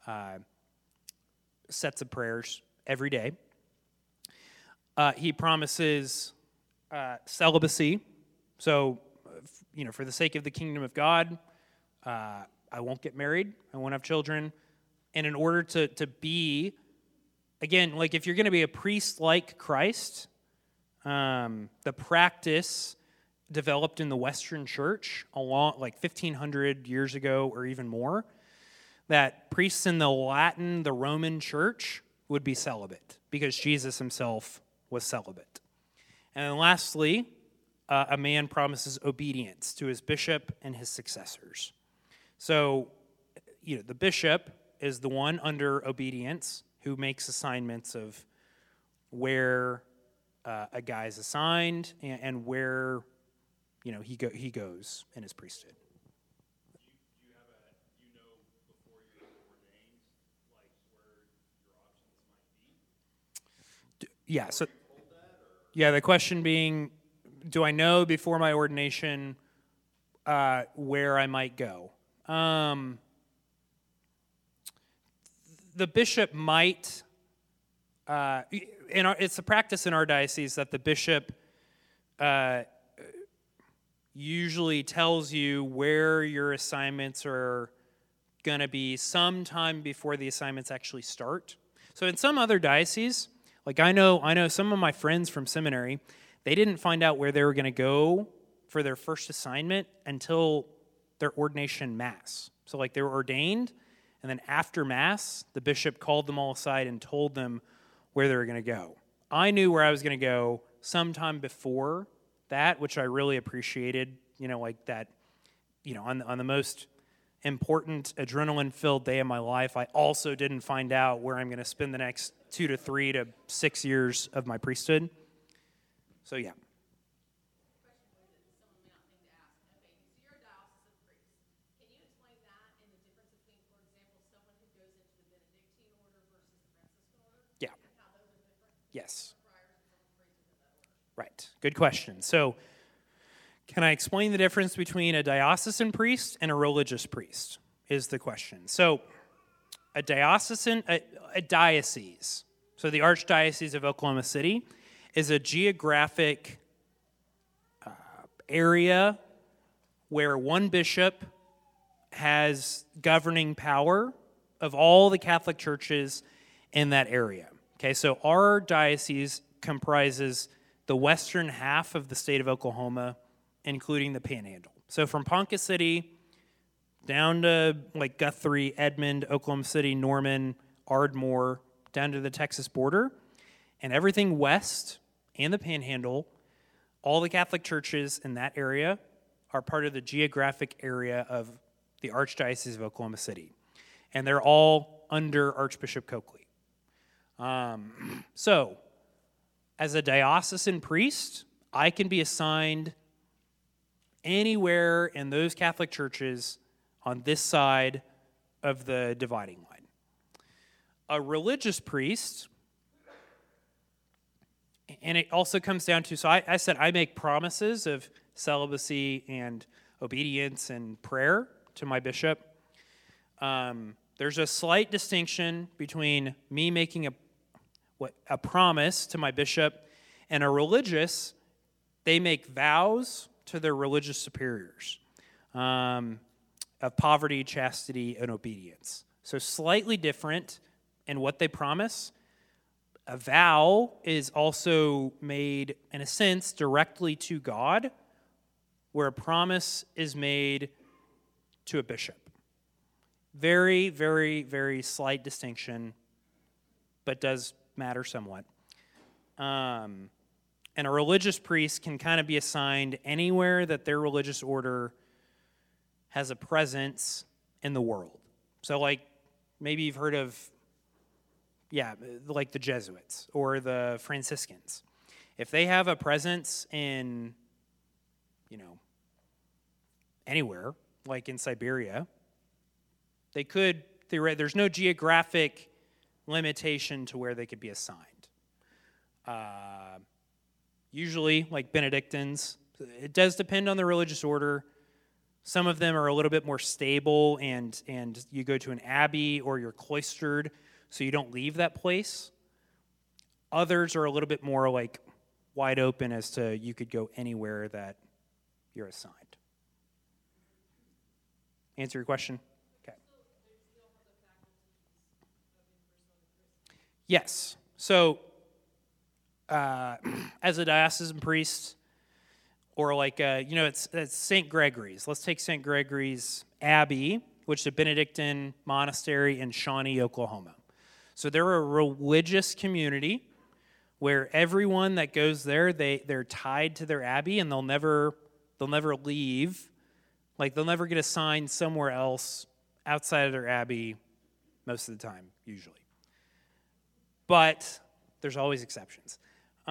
[SPEAKER 1] sets of prayers every day. He promises celibacy. So, for the sake of the kingdom of God, I won't get married. I won't have children. And in order to be, again, like if you're going to be a priest like Christ, the practice developed in the Western Church along like 1,500 years ago or even more, that priests in the Roman Church would be celibate because Jesus himself was celibate. And then lastly, a man promises obedience to his bishop and his successors. So, the bishop is the one under obedience who makes assignments of where a guy is assigned and where he goes in his priesthood.
[SPEAKER 2] Do you know before you're ordained, like where your options might be?
[SPEAKER 1] Yeah. So, the question being, do I know before my ordination where I might go? The bishop might. It's a practice in our diocese that the bishop usually tells you where your assignments are going to be sometime before the assignments actually start. So in some other dioceses, like I know some of my friends from seminary, they didn't find out where they were going to go for their first assignment until their ordination Mass. So like they were ordained, and then after Mass, the bishop called them all aside and told them where they were going to go. I knew where I was going to go sometime before that, which I really appreciated, like that, on the most important adrenaline-filled day of my life, I also didn't find out where I'm going to spend the next 2 to 3 to 6 years of my priesthood. So, yeah. Yeah. Yes. Right. Good question. So, can I explain the difference between a diocesan priest and a religious priest? Is the question. So, a diocese, so the Archdiocese of Oklahoma City, is a geographic area where one bishop has governing power of all the Catholic churches in that area. Okay, so our diocese comprises the western half of the state of Oklahoma, including the Panhandle. So from Ponca City down to like Guthrie, Edmond, Oklahoma City, Norman, Ardmore, down to the Texas border, and everything west and the Panhandle, all the Catholic churches in that area are part of the geographic area of the Archdiocese of Oklahoma City. And they're all under Archbishop Coakley. So, As a diocesan priest, I can be assigned anywhere in those Catholic churches on this side of the dividing line. A religious priest, and it also comes down to, so I said I make promises of celibacy and obedience and prayer to my bishop. There's a slight distinction between me making a promise to my bishop and a religious. They make vows to their religious superiors of poverty, chastity, and obedience. So slightly different in what they promise. A vow is also made, in a sense, directly to God, where a promise is made to a bishop. Very, very, very slight distinction, but does matter somewhat. And a religious priest can kind of be assigned anywhere that their religious order has a presence in the world. So like maybe you've heard of, like the Jesuits or the Franciscans. If they have a presence in, anywhere, like in Siberia, they could, there's no geographic limitation to where they could be assigned. Usually, like Benedictines, it does depend on the religious order. Some of them are a little bit more stable, and you go to an abbey or you're cloistered, so you don't leave that place. Others are a little bit more like wide open as to you could go anywhere that you're assigned. Answer your question? Okay. Yes. So, as a diocesan priest, or like, it's St. Gregory's. Let's take St. Gregory's Abbey, which is a Benedictine monastery in Shawnee, Oklahoma. So they're a religious community where everyone that goes there, they're tied to their abbey, and they'll never leave. Like, they'll never get assigned somewhere else outside of their abbey most of the time, usually. But there's always exceptions.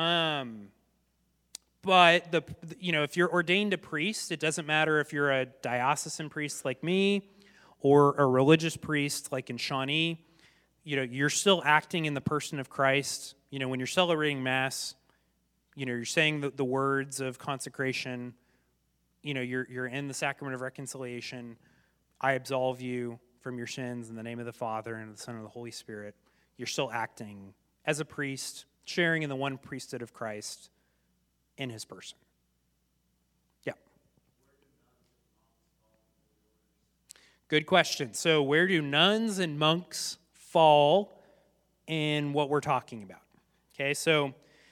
[SPEAKER 1] But if you're ordained a priest, it doesn't matter if you're a diocesan priest like me or a religious priest like in Shawnee. You're still acting in the person of Christ. When you're celebrating Mass, you're saying the words of consecration. You're in the sacrament of reconciliation. I absolve you from your sins in the name of the Father and of the Son and of the Holy Spirit. You're still acting as a priest, sharing in the one priesthood of Christ in his person. Yeah. Good question. So where do nuns and monks fall in what we're talking about? Okay, so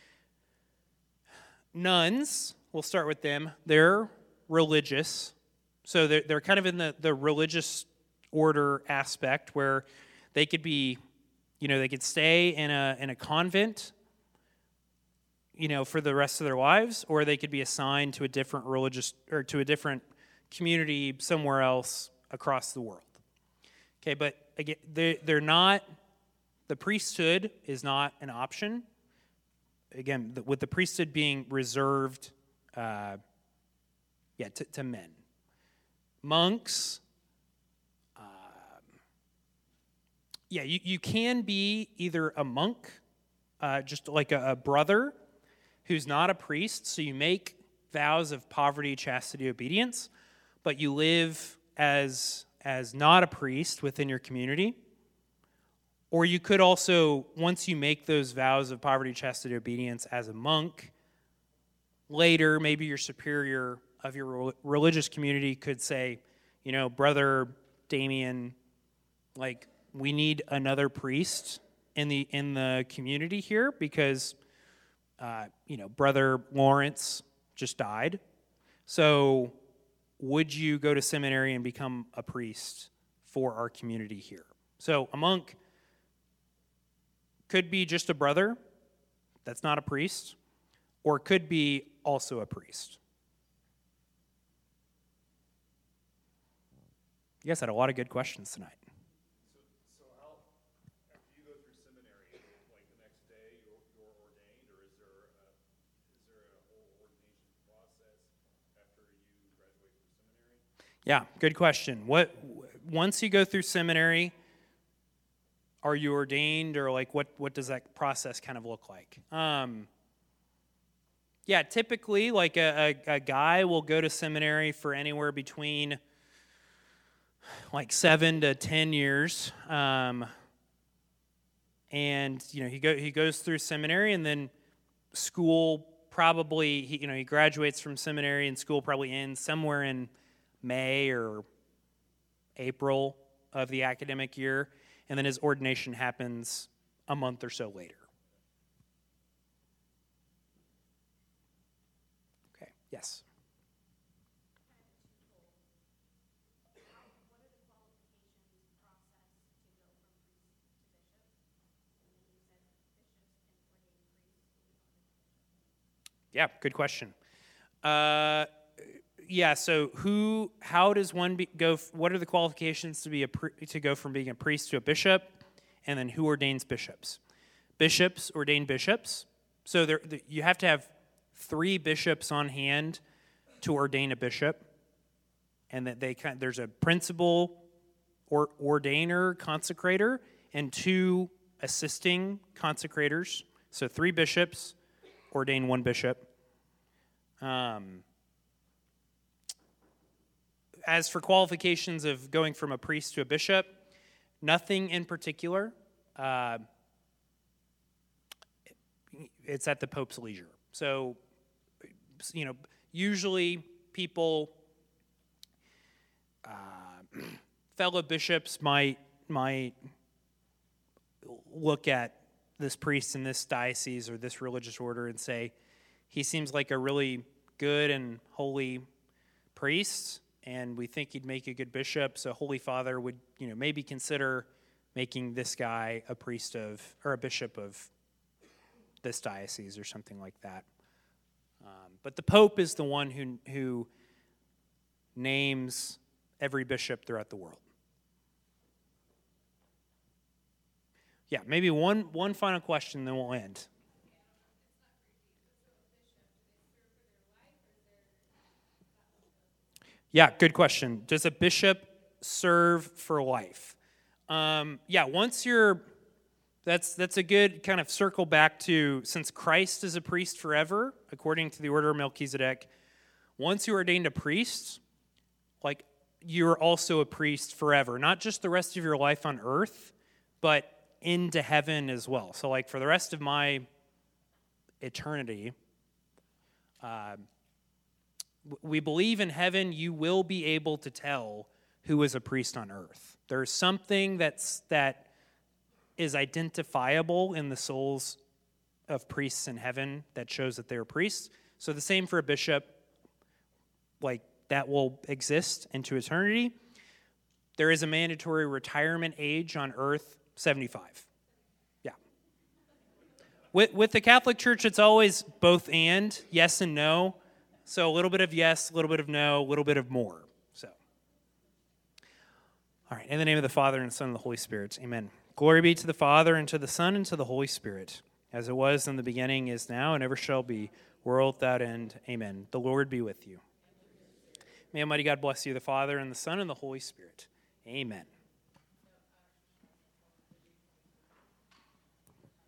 [SPEAKER 1] nuns, we'll start with them. They're religious. So they're kind of in the religious order aspect where they could be, they could stay in a convent, for the rest of their lives, or they could be assigned to a different religious, or to a different community somewhere else across the world. Okay, but again, they're not, the priesthood is not an option. Again, with the priesthood being reserved, to men. Monks, you can be either a monk, just like a brother, who's not a priest, so you make vows of poverty, chastity, obedience, but you live as not a priest within your community. Or you could also, once you make those vows of poverty, chastity, obedience as a monk, later maybe your superior of your religious community could say, Brother Damien, like, we need another priest in the community here because Brother Lawrence just died. So would you go to seminary and become a priest for our community here? So a monk could be just a brother that's not a priest, or could be also a priest. You guys had a lot of good questions tonight.
[SPEAKER 2] So how, after you go through seminary, like the next day you're ordained, or is there
[SPEAKER 1] Yeah, good question. Once you go through seminary, are you ordained, or like what does that process kind of look like? Yeah, typically like a guy will go to seminary for anywhere between like 7 to 10 years, and he goes through seminary, and then school probably he graduates from seminary, and school probably ends somewhere in May or April of the academic year, and then his ordination happens a month or so later. Okay, yes. Yeah, good question. Yeah, so how does one go? What are the qualifications to go from being a priest to a bishop, and then who ordains bishops? Bishops ordain bishops. So you have to have 3 bishops on hand to ordain a bishop, and that there's a principal or ordainer, consecrator, and 2 assisting consecrators. So 3 bishops ordain 1 bishop. As for qualifications of going from a priest to a bishop, nothing in particular. It's at the Pope's leisure. So, usually people, fellow bishops might look at this priest in this diocese or this religious order and say, he seems like a really good and holy priest, and we think he'd make a good bishop, so Holy Father would, maybe consider making this guy a priest or a bishop of this diocese or something like that. But the Pope is the one who names every bishop throughout the world. Yeah, maybe one final question, then we'll end. Yeah, good question. Does a bishop serve for life? Once that's a good kind of circle back to, since Christ is a priest forever, according to the order of Melchizedek, once you're ordained a priest, like, you're also a priest forever, not just the rest of your life on earth, but into heaven as well. So, like, for the rest of my eternity, we believe in heaven you will be able to tell who is a priest on earth. There's something that is identifiable in the souls of priests in heaven that shows that they're priests. So the same for a bishop, like, that will exist into eternity. There is a mandatory retirement age on earth, 75. Yeah. With the Catholic Church, it's always both and, yes and no. So a little bit of yes, a little bit of no, a little bit of more. So, all right, in the name of the Father, and the Son, and the Holy Spirit, amen. Glory be to the Father, and to the Son, and to the Holy Spirit, as it was in the beginning, is now, and ever shall be, world without end. Amen. The Lord be with you. May Almighty God bless you, the Father, and the Son, and the Holy Spirit. Amen.